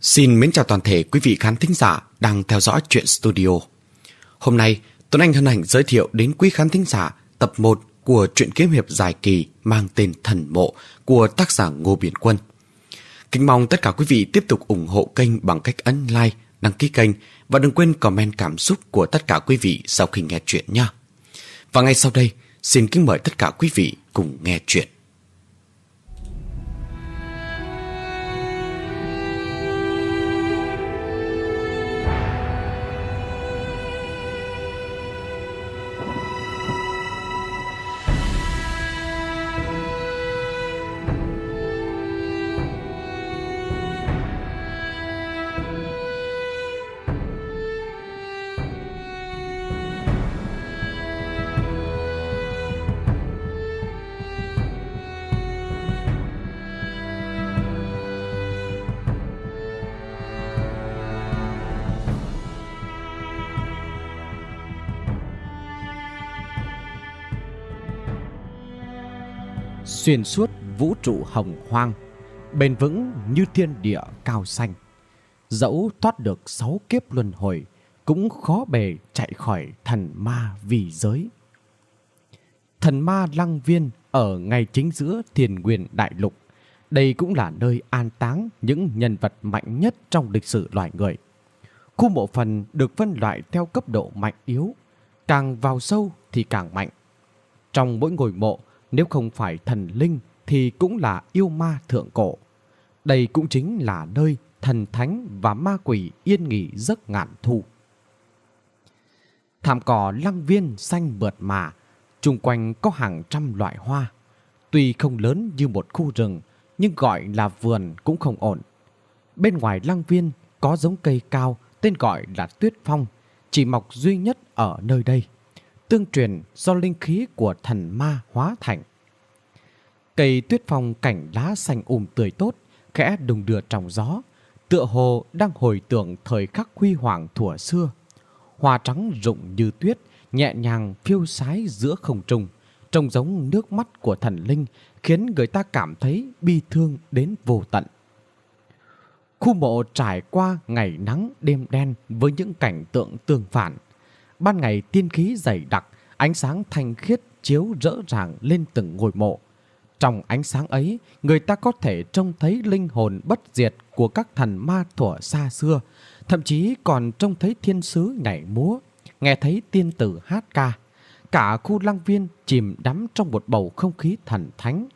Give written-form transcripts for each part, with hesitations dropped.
Xin mến chào toàn thể quý vị khán thính giả đang theo dõi Truyện Studio. Hôm nay, Tuấn Anh hân hạnh giới thiệu đến quý khán thính giả tập 1 của truyện kiếm hiệp dài kỳ mang tên Thần Mộ của tác giả Ngô Biển Quân. Kính mong tất cả quý vị tiếp tục ủng hộ kênh bằng cách ấn like, đăng ký kênh và đừng quên comment cảm xúc của tất cả quý vị sau khi nghe truyện nha. Và ngay sau đây, xin kính mời tất cả quý vị cùng nghe truyện. Xuyên suốt vũ trụ hồng hoang, bền vững như thiên địa cao xanh. Dẫu thoát được 6 kiếp luân hồi, cũng khó bề chạy khỏi thần ma vì giới. Thần ma Lăng Viên ở ngay chính giữa Thiên Nguyên Đại Lục. Đây cũng là nơi an táng những nhân vật mạnh nhất trong lịch sử loài người. Khu mộ phần được phân loại theo cấp độ mạnh yếu, càng vào sâu thì càng mạnh. Trong mỗi ngôi mộ, nếu không phải thần linh thì cũng là yêu ma thượng cổ. Đây cũng chính là nơi thần thánh và ma quỷ yên nghỉ giấc ngàn thu. Thảm cỏ Lăng Viên xanh mượt mà, chung quanh có hàng trăm loại hoa. Tuy không lớn như một khu rừng, nhưng gọi là vườn cũng không ổn. Bên ngoài Lăng Viên có giống cây cao tên gọi là tuyết phong, chỉ mọc duy nhất ở nơi đây, tương truyền do linh khí của thần ma hóa thành. Cây tuyết phong cảnh lá xanh tươi tốt, khẽ đung đưa trong gió, tựa hồ đang hồi tưởng thời khắc huy hoàng thuở xưa. Hoa trắng rụng như tuyết, nhẹ nhàng phiêu sái giữa không trung, trông giống nước mắt của thần linh, khiến người ta cảm thấy bi thương đến vô tận. Khu mộ trải qua ngày nắng đêm đen với những cảnh tượng tương phản. Ban ngày tiên khí dày đặc, ánh sáng thanh khiết chiếu rỡ ràng lên từng ngôi mộ. Trong ánh sáng ấy, người ta có thể trông thấy linh hồn bất diệt của các thần ma thuở xa xưa, thậm chí còn trông thấy thiên sứ nhảy múa, nghe thấy tiên tử hát ca. Cả khu Lăng Viên chìm đắm trong một bầu không khí thần thánh.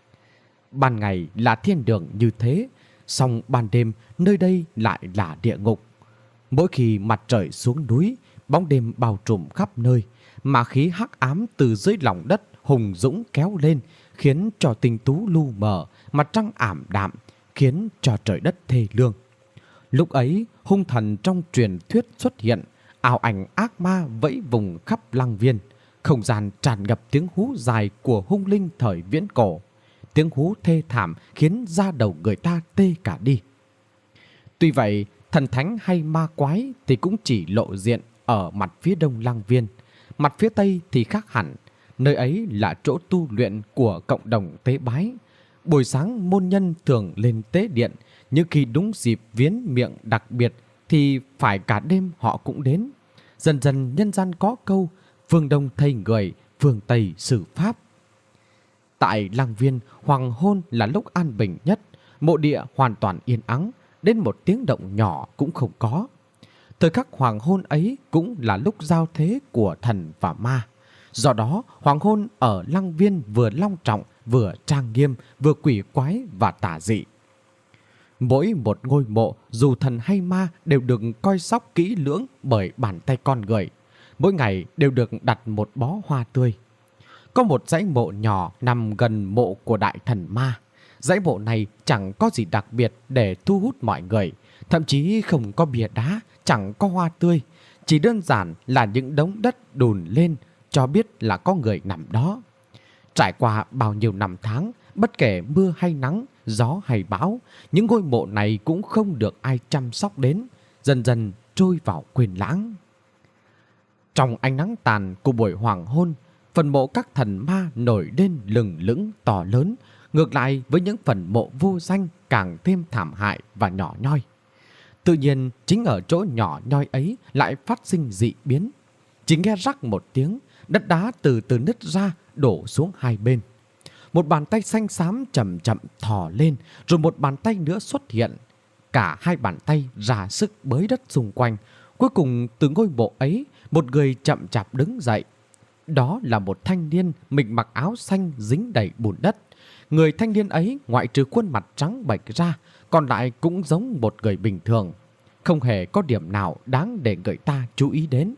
Ban ngày là thiên đường như thế, song ban đêm nơi đây lại là địa ngục. Mỗi khi mặt trời xuống núi, bóng đêm bao trùm khắp nơi, mà khí hắc ám từ dưới lòng đất hùng dũng kéo lên, khiến cho tinh tú lu mờ, mặt trăng ảm đạm, khiến cho trời đất thê lương. Lúc ấy, hung thần trong truyền thuyết xuất hiện, ảo ảnh ác ma vẫy vùng khắp Lăng Viên. Không gian tràn ngập tiếng hú dài của hung linh thời viễn cổ. Tiếng hú thê thảm khiến da đầu người ta tê cả đi. Tuy vậy, thần thánh hay ma quái thì cũng chỉ lộ diện ở mặt phía đông Lăng Viên. Mặt phía tây thì khác hẳn. Nơi ấy là chỗ tu luyện của cộng đồng tế bái. Buổi sáng môn nhân thường lên tế điện, nhưng khi đúng dịp viếng miệng đặc biệt thì phải cả đêm họ cũng đến. Dần dần nhân gian có câu phương Đông thầy người, phương Tây xử pháp. Tại Lăng Viên, hoàng hôn là lúc an bình nhất, mộ địa hoàn toàn yên ắng, đến một tiếng động nhỏ cũng không có. Thời khắc hoàng hôn ấy cũng là lúc giao thế của thần và ma. Do đó, hoàng hôn ở Lăng Viên vừa long trọng, vừa trang nghiêm, vừa quỷ quái và tà dị. Mỗi một ngôi mộ, dù thần hay ma, đều được coi sóc kỹ lưỡng bởi bàn tay con người. Mỗi ngày đều được đặt một bó hoa tươi. Có một dãy mộ nhỏ nằm gần mộ của đại thần ma. Dãy mộ này chẳng có gì đặc biệt để thu hút mọi người, thậm chí không có bia đá, chẳng có hoa tươi, chỉ đơn giản là những đống đất đùn lên cho biết là có người nằm đó. Trải qua bao nhiêu năm tháng, bất kể mưa hay nắng, gió hay bão, những ngôi mộ này cũng không được ai chăm sóc đến, dần dần trôi vào quên lãng. Trong ánh nắng tàn của buổi hoàng hôn, phần mộ các thần ma nổi lên lừng lững to lớn, ngược lại với những phần mộ vô danh càng thêm thảm hại và nhỏ nhoi. Tự nhiên chính ở chỗ nhỏ nhoi ấy lại phát sinh dị biến. Chỉ nghe rắc một tiếng, đất đá từ từ nứt ra đổ xuống hai bên. Một bàn tay xanh xám chậm chậm thò lên, rồi một bàn tay nữa xuất hiện. Cả hai bàn tay ra sức bới đất xung quanh. Cuối cùng từ ngôi mộ ấy, một người chậm chạp đứng dậy. Đó là một thanh niên mình mặc áo xanh dính đầy bùn đất. Người thanh niên ấy ngoại trừ khuôn mặt trắng bệch ra, còn lại cũng giống một người bình thường. Không hề có điểm nào đáng để người ta chú ý đến.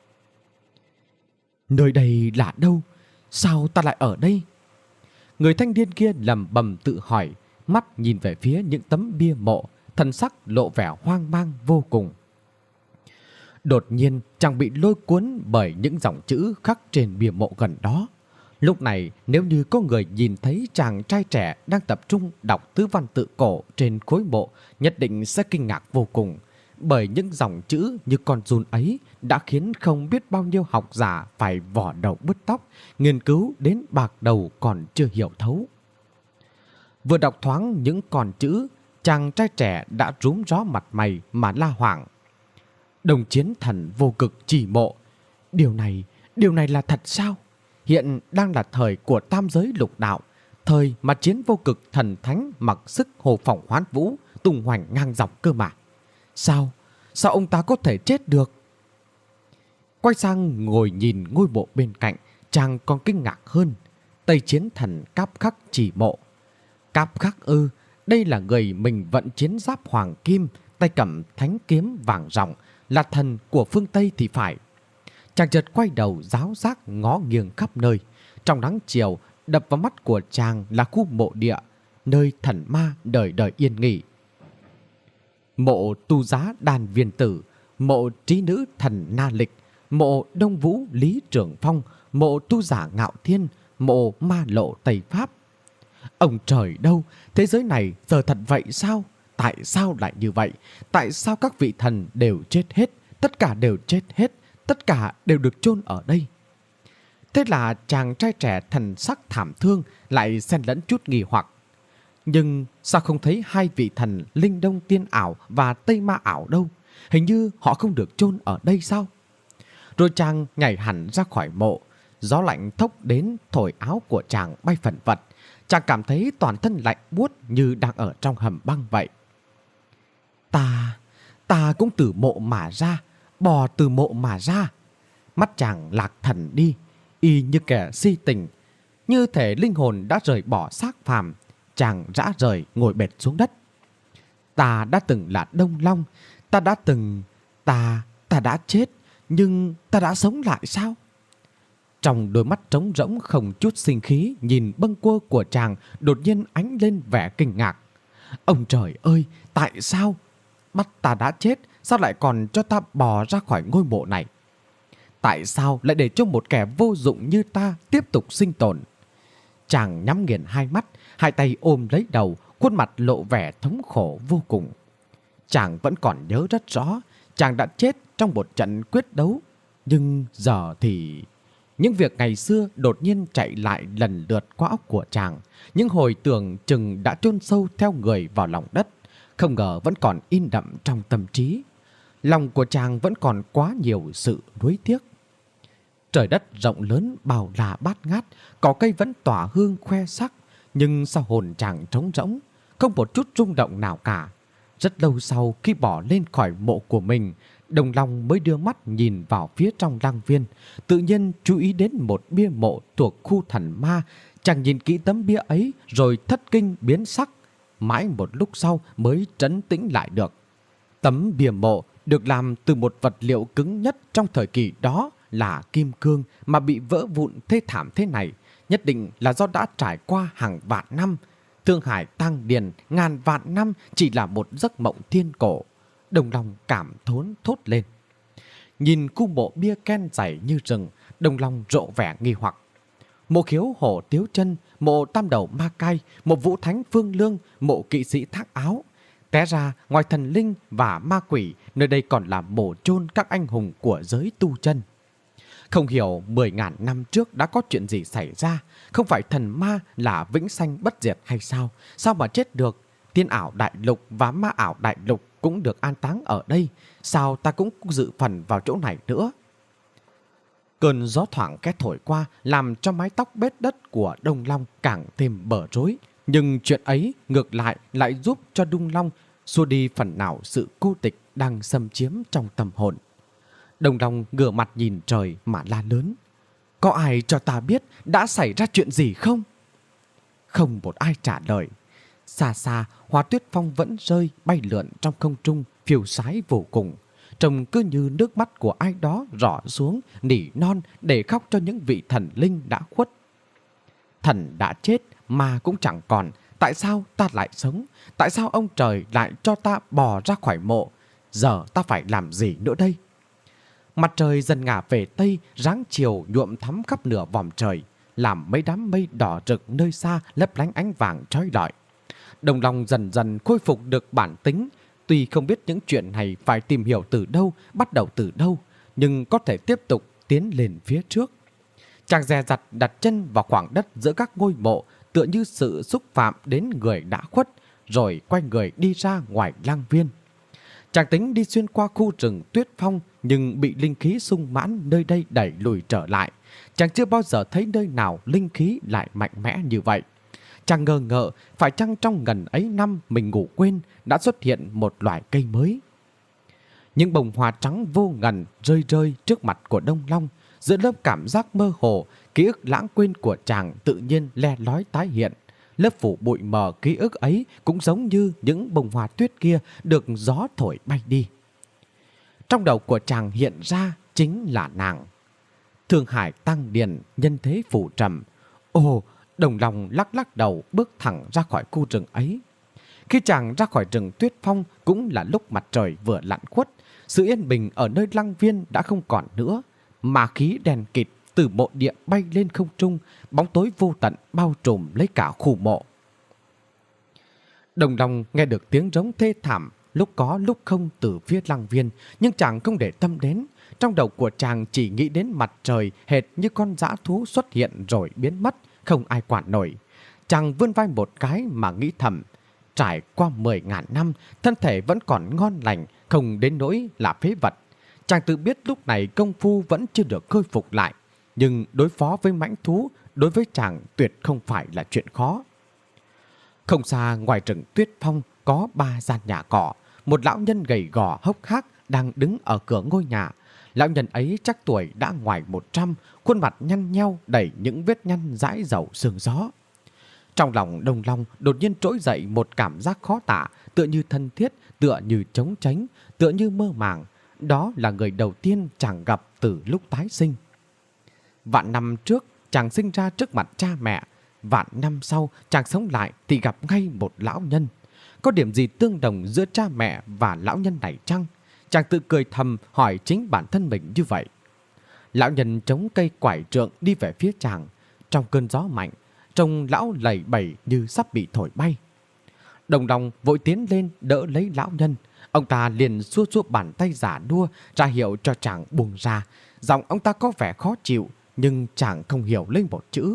Nơi đây là đâu? Sao ta lại ở đây? Người thanh niên kia lẩm bẩm tự hỏi, mắt nhìn về phía những tấm bia mộ, thần sắc lộ vẻ hoang mang vô cùng. Đột nhiên chàng bị lôi cuốn bởi những dòng chữ khắc trên bia mộ gần đó. Lúc này nếu như có người nhìn thấy chàng trai trẻ đang tập trung đọc tứ văn tự cổ trên khối mộ, nhất định sẽ kinh ngạc vô cùng. Bởi những dòng chữ như con giun ấy đã khiến không biết bao nhiêu học giả phải vò đầu bứt tóc, nghiên cứu đến bạc đầu còn chưa hiểu thấu. Vừa đọc thoáng những con chữ, chàng trai trẻ đã rúm ró mặt mày mà la hoảng. Đồng chiến thần vô cực chỉ mộ. Điều này là thật sao? Hiện đang là thời của tam giới lục đạo, thời mà chiến vô cực thần thánh mặc sức hồ phỏng hoán vũ, tung hoành ngang dọc cơ mà. Sao ông ta có thể chết được? Quay sang ngồi nhìn ngôi mộ bên cạnh, chàng còn kinh ngạc hơn. Tây chiến thần Cáp Khắc chỉ mộ. Cáp Khắc ư? Đây là người mình vận chiến giáp hoàng kim, tay cầm thánh kiếm vàng ròng, là thần của phương Tây thì phải. Chàng chợt quay đầu giáo giác ngó nghiêng khắp nơi. Trong nắng chiều, đập vào mắt của chàng là khu mộ địa, nơi thần ma đời đời yên nghỉ. Mộ tu giá Đàn Viên Tử, mộ trí nữ thần Na Lịch, mộ Đông Vũ Lý Trường Phong, mộ tu giả Ngạo Thiên, mộ ma lộ Tây Pháp. Ông trời đâu, thế giới này giờ thật vậy sao? Tại sao lại như vậy? Tại sao các vị thần đều chết hết? Tất cả đều chết hết, tất cả đều được chôn ở đây. Thế là chàng trai trẻ thần sắc thảm thương lại xen lẫn chút nghi hoặc. Nhưng sao không thấy hai vị thần Linh Đông Tiên Ảo và Tây Ma Ảo đâu? Hình như họ không được chôn ở đây sao? Rồi chàng nhảy hẳn ra khỏi mộ. Gió lạnh thốc đến thổi áo của chàng bay phần phật. Chàng cảm thấy toàn thân lạnh buốt như đang ở trong hầm băng vậy. Ta cũng từ mộ mà ra, bò từ mộ mà ra. Mắt chàng lạc thần đi, y như kẻ si tình. Như thể linh hồn đã rời bỏ xác phàm. Chàng rã rời ngồi bệt xuống đất. Ta đã từng là Đông Long. Ta đã chết. Nhưng ta đã sống lại sao? Trong đôi mắt trống rỗng không chút sinh khí nhìn bâng quơ của chàng đột nhiên ánh lên vẻ kinh ngạc. Ông trời ơi, tại sao? Bắt ta đã chết, sao lại còn cho ta bò ra khỏi ngôi mộ này? Tại sao lại để cho một kẻ vô dụng như ta tiếp tục sinh tồn? Chàng nhắm nghiền hai mắt, hai tay ôm lấy đầu, khuôn mặt lộ vẻ thống khổ vô cùng. Chàng vẫn còn nhớ rất rõ, chàng đã chết trong một trận quyết đấu. Nhưng giờ thì... Những việc ngày xưa đột nhiên chạy lại lần lượt qua óc của chàng. Những hồi tưởng chừng đã chôn sâu theo người vào lòng đất, không ngờ vẫn còn in đậm trong tâm trí. Lòng của chàng vẫn còn quá nhiều sự nuối tiếc. Trời đất rộng lớn bao la bát ngát, cỏ cây vẫn tỏa hương khoe sắc, nhưng sao hồn chàng trống rỗng, không một chút rung động nào cả. Rất lâu sau khi bỏ lên khỏi mộ của mình, Đồng Long mới đưa mắt nhìn vào phía trong lăng viên, tự nhiên chú ý đến một bia mộ thuộc khu thần ma. Chàng nhìn kỹ tấm bia ấy rồi thất kinh biến sắc, mãi một lúc sau mới trấn tĩnh lại được. Tấm bia mộ được làm từ một vật liệu cứng nhất trong thời kỳ đó là kim cương, mà bị vỡ vụn thê thảm thế này nhất định là do đã trải qua hàng vạn năm. Thương Hải Tăng Điền ngàn vạn năm chỉ là một giấc mộng thiên cổ. Đồng Long cảm thốn thốt lên. Nhìn khu mộ bia ken dày như rừng, Đồng Long rộ vẻ nghi hoặc. Mộ Khiếu Hổ Tiếu Chân, mộ Tam Đầu Ma Cai, mộ Vũ Thánh Phương Lương, mộ Kỵ Sĩ Thác Áo. Té ra ngoài thần linh và ma quỷ, nơi đây còn là mộ chôn các anh hùng của giới tu chân. Không hiểu 10.000 năm trước đã có chuyện gì xảy ra. Không phải thần ma là vĩnh sanh bất diệt hay sao? Sao mà chết được? Tiên ảo đại lục và ma ảo đại lục cũng được an táng ở đây, sao ta cũng dự phần vào chỗ này nữa? Cơn gió thoảng két thổi qua làm cho mái tóc bết đất của Đông Long càng thêm bở rối. Nhưng chuyện ấy ngược lại giúp cho Đông Long xua đi phần nào sự cô tịch đang xâm chiếm trong tâm hồn. Đông Long ngửa mặt nhìn trời mà la lớn: có ai cho ta biết đã xảy ra chuyện gì không? Không một ai trả lời. Xa xa, hoa tuyết phong vẫn rơi bay lượn trong không trung, phiêu sái vô cùng. Trông cứ như nước mắt của ai đó rỏ xuống nỉ non để khóc cho những vị thần linh đã khuất. Thần đã chết mà cũng chẳng còn, tại sao ta lại sống? Tại sao ông trời lại cho ta bò ra khỏi mộ? Giờ ta phải làm gì nữa đây? Mặt trời dần ngả về tây, ráng chiều nhuộm thắm khắp nửa vòm trời, làm mấy đám mây đỏ rực nơi xa lấp lánh ánh vàng trói lọi. Đồng Long dần dần khôi phục được bản tính, tuy không biết những chuyện này phải tìm hiểu từ đâu, bắt đầu từ đâu, nhưng có thể tiếp tục tiến lên phía trước. Chàng dè dặt đặt chân vào khoảng đất giữa các ngôi mộ, tựa như sự xúc phạm đến người đã khuất, rồi quay người đi ra ngoài lang viên. Chàng tính đi xuyên qua khu rừng tuyết phong, nhưng bị linh khí sung mãn nơi đây đẩy lùi trở lại. Chàng chưa bao giờ thấy nơi nào linh khí lại mạnh mẽ như vậy. Chàng ngờ ngợ phải chăng trong ngần ấy năm mình ngủ quên đã xuất hiện một loài cây mới. Những bông hoa trắng vô ngần rơi rơi trước mặt của Đông Long. Giữa lớp cảm giác mơ hồ, ký ức lãng quên của chàng tự nhiên le lói tái hiện. Lớp phủ bụi mờ ký ức ấy cũng giống như những bông hoa tuyết kia được gió thổi bay đi. Trong đầu của chàng hiện ra chính là nàng. Thương Hải tăng điền, nhân thế phủ trầm. Ồ, Đồng Long lắc lắc đầu bước thẳng ra khỏi khu rừng ấy. Khi chàng ra khỏi rừng tuyết phong cũng là lúc mặt trời vừa lặn khuất. Sự yên bình ở nơi lăng viên đã không còn nữa. Mà khí đèn kịt từ mộ địa bay lên không trung, bóng tối vô tận bao trùm lấy cả khu mộ. Đồng Long nghe được tiếng rống thê thảm, lúc có lúc không từ phía lăng viên, nhưng chàng không để tâm đến. Trong đầu của chàng chỉ nghĩ đến mặt trời hệt như con dã thú xuất hiện rồi biến mất, không ai quản nổi. Chàng vươn vai một cái mà nghĩ thầm, trải qua 10.000 năm, thân thể vẫn còn ngon lành, không đến nỗi là phế vật. Chàng tự biết lúc này công phu vẫn chưa được khôi phục lại, nhưng đối phó với mãnh thú đối với chàng tuyệt không phải là chuyện khó. Không xa ngoài rừng tuyết phong có 3 gian nhà cỏ. Một lão nhân gầy gò hốc hác đang đứng ở cửa ngôi nhà. Lão nhân ấy chắc tuổi đã ngoài 100, khuôn mặt nhăn nheo đầy những vết nhăn dãi dầu sương gió. Trong lòng Đông Long đột nhiên trỗi dậy một cảm giác khó tả, tựa như thân thiết, tựa như trống tránh, tựa như mơ màng. Đó là người đầu tiên chàng gặp từ lúc tái sinh. Vạn năm trước chàng sinh ra trước mặt cha mẹ. Vạn năm sau chàng sống lại thì gặp ngay một lão nhân. Có điểm gì tương đồng giữa cha mẹ và lão nhân này chăng? Chàng tự cười thầm hỏi chính bản thân mình như vậy. Lão nhân chống cây quải trượng đi về phía chàng. Trong cơn gió mạnh, trông lão lầy bầy như sắp bị thổi bay. Đồng Long vội tiến lên đỡ lấy lão nhân. Ông ta liền xua xua bàn tay giả đua ra hiệu cho chàng buông ra. Giọng ông ta có vẻ khó chịu, nhưng chàng không hiểu lấy một chữ.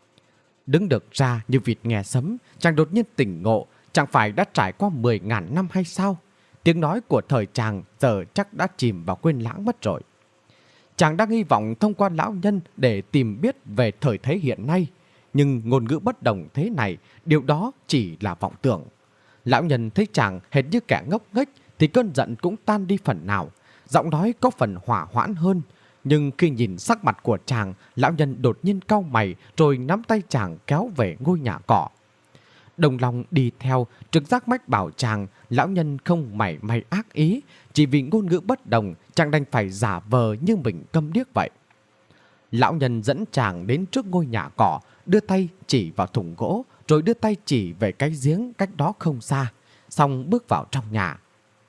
Đứng được ra như vịt nghe sấm, chàng đột nhiên tỉnh ngộ. Chẳng phải đã trải qua 10.000 năm hay sao? Tiếng nói của thời chàng giờ chắc đã chìm vào quên lãng mất rồi. Chàng đang hy vọng thông qua lão nhân để tìm biết về thời thế hiện nay. Nhưng ngôn ngữ bất đồng thế này, điều đó chỉ là vọng tưởng. Lão nhân thấy chàng hệt như kẻ ngốc nghếch thì cơn giận cũng tan đi phần nào. Giọng nói có phần hỏa hoãn hơn. Nhưng khi nhìn sắc mặt của chàng, lão nhân đột nhiên cau mày rồi nắm tay chàng kéo về ngôi nhà cỏ. Đồng Long đi theo, trực giác mách bảo chàng lão nhân không mảy may ác ý. Chỉ vì ngôn ngữ bất đồng, chàng đành phải giả vờ như mình câm điếc vậy. Lão nhân dẫn chàng đến trước ngôi nhà cỏ, đưa tay chỉ vào thùng gỗ, rồi đưa tay chỉ về cái giếng cách đó không xa, xong bước vào trong nhà.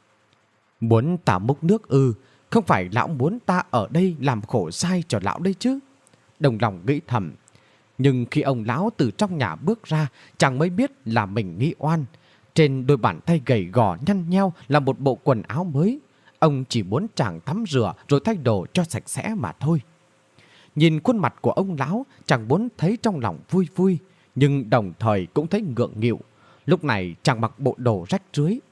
Muốn ta múc nước ư? Không phải lão muốn ta ở đây làm khổ sai cho lão đây chứ? Đồng Long nghĩ thầm. Nhưng khi ông lão từ trong nhà bước ra, chàng mới biết là mình nghi oan. Trên đôi bàn tay gầy gò nhăn nheo là một bộ quần áo mới. Ông chỉ muốn chàng tắm rửa rồi thay đồ cho sạch sẽ mà thôi. Nhìn khuôn mặt của ông lão, chàng muốn thấy trong lòng vui vui, nhưng đồng thời cũng thấy ngượng nghịu. Lúc này chàng mặc bộ đồ rách rưới,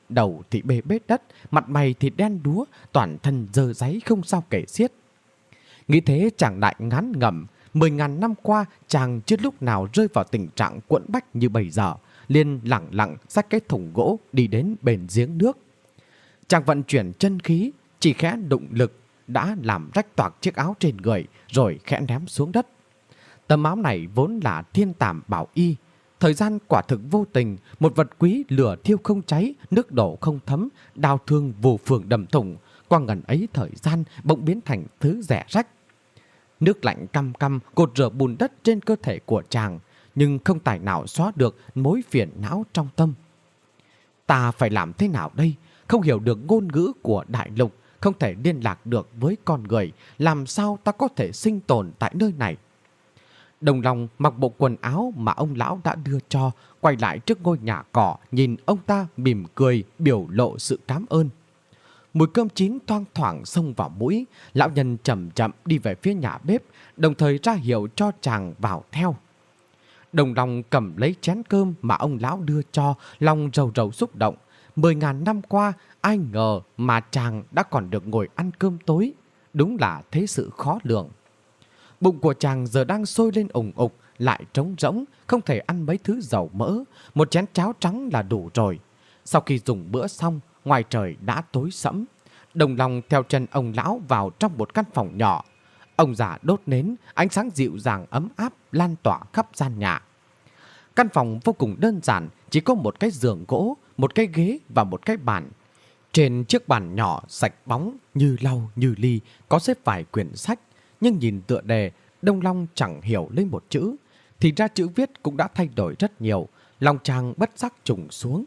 đầu thì bê bết đất, mặt mày thì đen đúa, toàn thân dơ dáy không sao kể xiết. Nghĩ thế chàng lại ngán ngẩm, 10.000 năm qua chàng chưa lúc nào rơi vào tình trạng quẫn bách như bây giờ, liền lẳng lặng xách cái thùng gỗ đi đến bền giếng nước. Chàng vận chuyển chân khí, chỉ khẽ đụng lực đã làm rách toạc chiếc áo trên người rồi khẽ ném xuống đất. Tấm áo này vốn là thiên tàm bảo y. Thời gian quả thực vô tình, một vật quý lửa thiêu không cháy, nước đổ không thấm, đau thương vù phường đầm thủng. Qua ngần ấy thời gian bỗng biến thành thứ rẻ rách. Nước lạnh căm căm cột rửa bùn đất trên cơ thể của chàng, nhưng không tài nào xóa được mối phiền não trong tâm. Ta phải làm thế nào đây? Không hiểu được ngôn ngữ của đại lục, không thể liên lạc được với con người, làm sao ta có thể sinh tồn tại nơi này? Đồng lòng mặc bộ quần áo mà ông lão đã đưa cho, quay lại trước ngôi nhà cỏ, nhìn ông ta mỉm cười, biểu lộ sự cảm ơn. Mùi cơm chín thoang thoảng xông vào mũi, lão nhân chậm chậm đi về phía nhà bếp, đồng thời ra hiệu cho chàng vào theo. Đồng lòng cầm lấy chén cơm mà ông lão đưa cho, lòng rầu rầu xúc động. 10.000 năm qua, ai ngờ mà chàng đã còn được ngồi ăn cơm tối. Đúng là thế sự khó lường. Bụng của chàng giờ đang sôi lên ủng ục, lại trống rỗng, không thể ăn mấy thứ dầu mỡ. Một chén cháo trắng là đủ rồi. Sau khi dùng bữa xong, ngoài trời đã tối sẫm. Đồng lòng theo chân ông lão vào trong một căn phòng nhỏ. Ông già đốt nến, ánh sáng dịu dàng ấm áp lan tỏa khắp gian nhà. Căn phòng vô cùng đơn giản, chỉ có một cái giường gỗ, một cái ghế và một cái bàn. Trên chiếc bàn nhỏ sạch bóng như lau như ly có xếp vài quyển sách, nhưng nhìn tựa đề Đông Long chẳng hiểu lấy một chữ. Thì ra chữ viết cũng đã thay đổi rất nhiều, lòng chàng bất giác trùng xuống.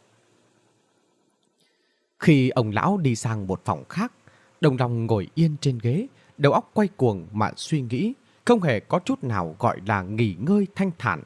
Khi ông lão đi sang một phòng khác, Đồng Long ngồi yên trên ghế, đầu óc quay cuồng mà suy nghĩ, không hề có chút nào gọi là nghỉ ngơi thanh thản.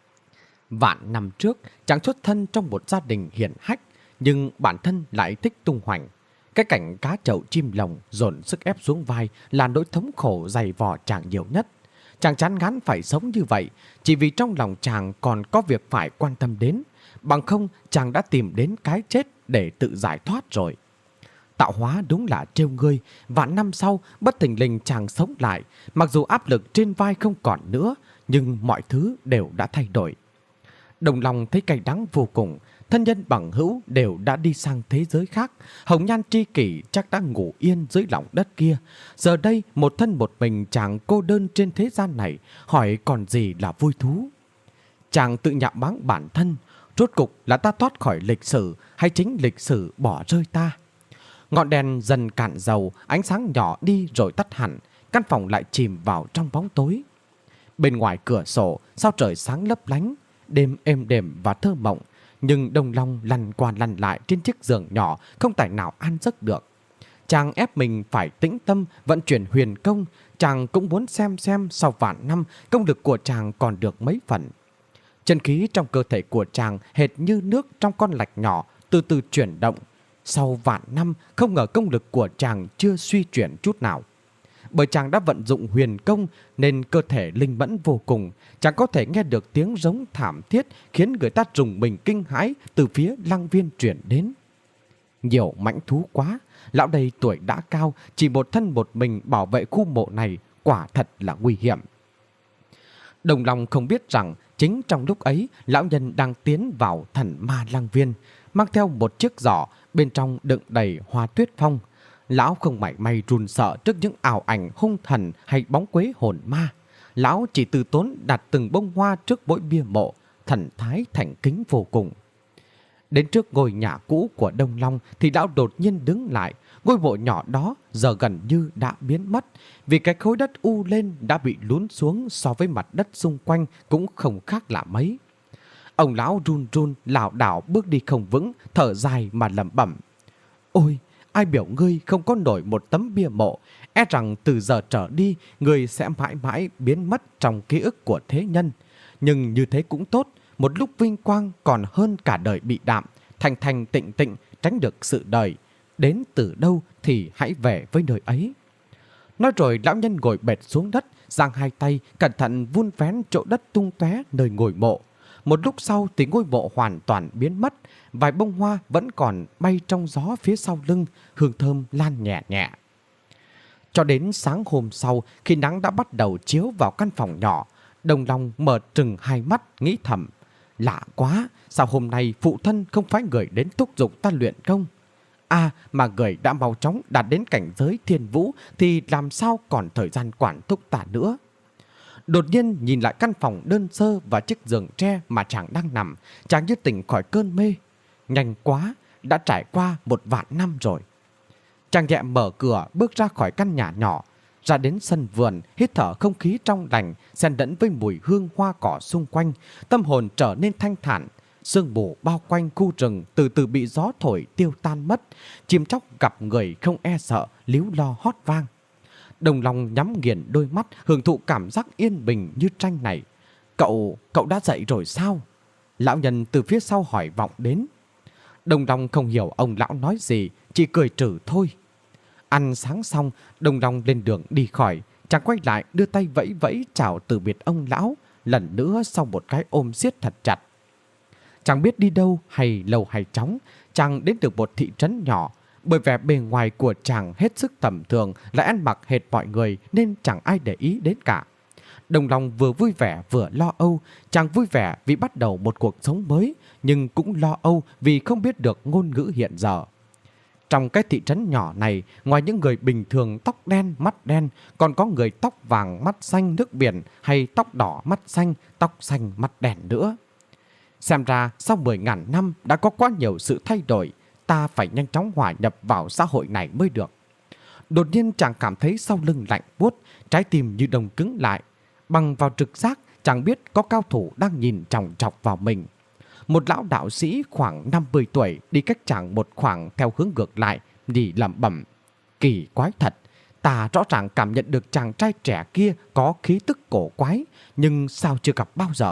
Vạn năm trước, chàng xuất thân trong một gia đình hiển hách, nhưng bản thân lại thích tung hoành. Cái cảnh cá trậu chim lồng dồn sức ép xuống vai là nỗi thống khổ dày vò chàng nhiều nhất. Chàng chán ngán phải sống như vậy, chỉ vì trong lòng chàng còn có việc phải quan tâm đến. Bằng không, chàng đã tìm đến cái chết để tự giải thoát rồi. Tạo hóa đúng là trêu ngươi, vạn năm sau, bất thình lình chàng sống lại. Mặc dù áp lực trên vai không còn nữa, nhưng mọi thứ đều đã thay đổi. Đồng lòng thấy cay đắng vô cùng, thân nhân bằng hữu đều đã đi sang thế giới khác. Hồng nhan tri kỷ chắc đã ngủ yên dưới lòng đất kia. Giờ đây một thân một mình chàng cô đơn trên thế gian này, hỏi còn gì là vui thú. Chàng tự nhạo báng bản thân, rốt cục là ta thoát khỏi lịch sử hay chính lịch sử bỏ rơi ta. Ngọn đèn dần cạn dầu, ánh sáng nhỏ đi rồi tắt hẳn, căn phòng lại chìm vào trong bóng tối. Bên ngoài cửa sổ, sao trời sáng lấp lánh, đêm êm đềm và thơ mộng, nhưng Đồng Long lăn qua lăn lại trên chiếc giường nhỏ, không tài nào an giấc được. Chàng ép mình phải tĩnh tâm vận chuyển huyền công, chàng cũng muốn xem sau vạn năm công lực của chàng còn được mấy phần. Chân khí trong cơ thể của chàng hệt như nước trong con lạch nhỏ, từ từ chuyển động. Sau vạn năm, không ngờ công lực của chàng chưa suy chuyển chút nào. Bởi chàng đã vận dụng huyền công nên cơ thể linh mẫn vô cùng, chàng có thể nghe được tiếng rống thảm thiết khiến người ta rùng mình kinh hãi từ phía Lăng Viên truyền đến. Nhiều mãnh thú quá, lão đây tuổi đã cao, chỉ một thân một mình bảo vệ khu mộ này quả thật là nguy hiểm. Đồng Long không biết rằng chính trong lúc ấy lão nhân đang tiến vào thần ma Lăng Viên, mang theo một chiếc giỏ bên trong đựng đầy hoa tuyết phong. Lão không mảy may run sợ trước những ảo ảnh hung thần hay bóng quế hồn ma. Lão chỉ từ tốn đặt từng bông hoa trước mỗi bia mộ, thần thái thành kính vô cùng. Đến trước ngôi nhà cũ của Đông Long thì lão đột nhiên đứng lại. Ngôi mộ nhỏ đó giờ gần như đã biến mất, vì cái khối đất u lên đã bị lún xuống so với mặt đất xung quanh cũng không khác lạ mấy. Ông lão run run lảo đảo bước đi không vững, thở dài mà lẩm bẩm: Ôi, ai biểu ngươi không có nổi một tấm bia mộ, e rằng từ giờ trở đi ngươi sẽ mãi mãi biến mất trong ký ức của thế nhân. Nhưng như thế cũng tốt, một lúc vinh quang còn hơn cả đời bị đạm, thành thành tịnh tịnh tránh được sự đời. Đến từ đâu thì hãy về với nơi ấy. Nói rồi lão nhân ngồi bệt xuống đất, giang hai tay cẩn thận vun vén chỗ đất tung tóe nơi ngồi mộ. Một lúc sau thì ngôi mộ hoàn toàn biến mất, vài bông hoa vẫn còn bay trong gió phía sau lưng, hương thơm lan nhẹ nhẹ. Cho đến sáng hôm sau, khi nắng đã bắt đầu chiếu vào căn phòng nhỏ, Đồng Long mở trừng hai mắt nghĩ thầm: lạ quá, sao hôm nay phụ thân không phái người đến thúc giục ta luyện công? Mà người đã mau chóng đạt đến cảnh giới thiên vũ thì làm sao còn thời gian quản thúc ta nữa? Đột nhiên nhìn lại căn phòng đơn sơ và chiếc giường tre mà chàng đang nằm, chàng như tỉnh khỏi cơn mê. Nhanh quá, đã trải qua 1.000 năm rồi. Chàng nhẹ mở cửa bước ra khỏi căn nhà nhỏ, ra đến sân vườn, hít thở không khí trong lành, xen lẫn với mùi hương hoa cỏ xung quanh, tâm hồn trở nên thanh thản. Sương mù bao quanh khu rừng từ từ bị gió thổi tiêu tan mất, chim chóc gặp người không e sợ, líu lo hót vang. Đồng Long nhắm nghiền đôi mắt, hưởng thụ cảm giác yên bình như tranh này. Cậu đã dậy rồi sao? Lão nhân từ phía sau hỏi vọng đến. Đồng Long không hiểu ông lão nói gì, chỉ cười trừ thôi. Ăn sáng xong, Đồng Long lên đường đi khỏi. Chàng quay lại đưa tay vẫy vẫy chào từ biệt ông lão, lần nữa sau một cái ôm siết thật chặt. Chẳng biết đi đâu hay lâu hay chóng, chàng đến được một thị trấn nhỏ. Bởi vẻ bề ngoài của chàng hết sức tầm thường, lại ăn mặc hệt mọi người nên chẳng ai để ý đến cả. Đồng Long vừa vui vẻ vừa lo âu. Chàng vui vẻ vì bắt đầu một cuộc sống mới, nhưng cũng lo âu vì không biết được ngôn ngữ hiện giờ. Trong cái thị trấn nhỏ này, ngoài những người bình thường tóc đen mắt đen, còn có người tóc vàng mắt xanh nước biển, hay tóc đỏ mắt xanh, tóc xanh mắt đen nữa. Xem ra sau 10.000 năm đã có quá nhiều sự thay đổi, ta phải nhanh chóng hòa nhập vào xã hội này mới được. Đột nhiên chàng cảm thấy sau lưng lạnh buốt, trái tim như đông cứng lại. Bằng vào trực giác, chàng biết có cao thủ đang nhìn chòng chọc vào mình. Một lão đạo sĩ khoảng 50 tuổi đi cách chàng một khoảng theo hướng ngược lại, thì lẩm bẩm: kỳ quái thật, ta rõ ràng cảm nhận được chàng trai trẻ kia có khí tức cổ quái, nhưng sao chưa gặp bao giờ?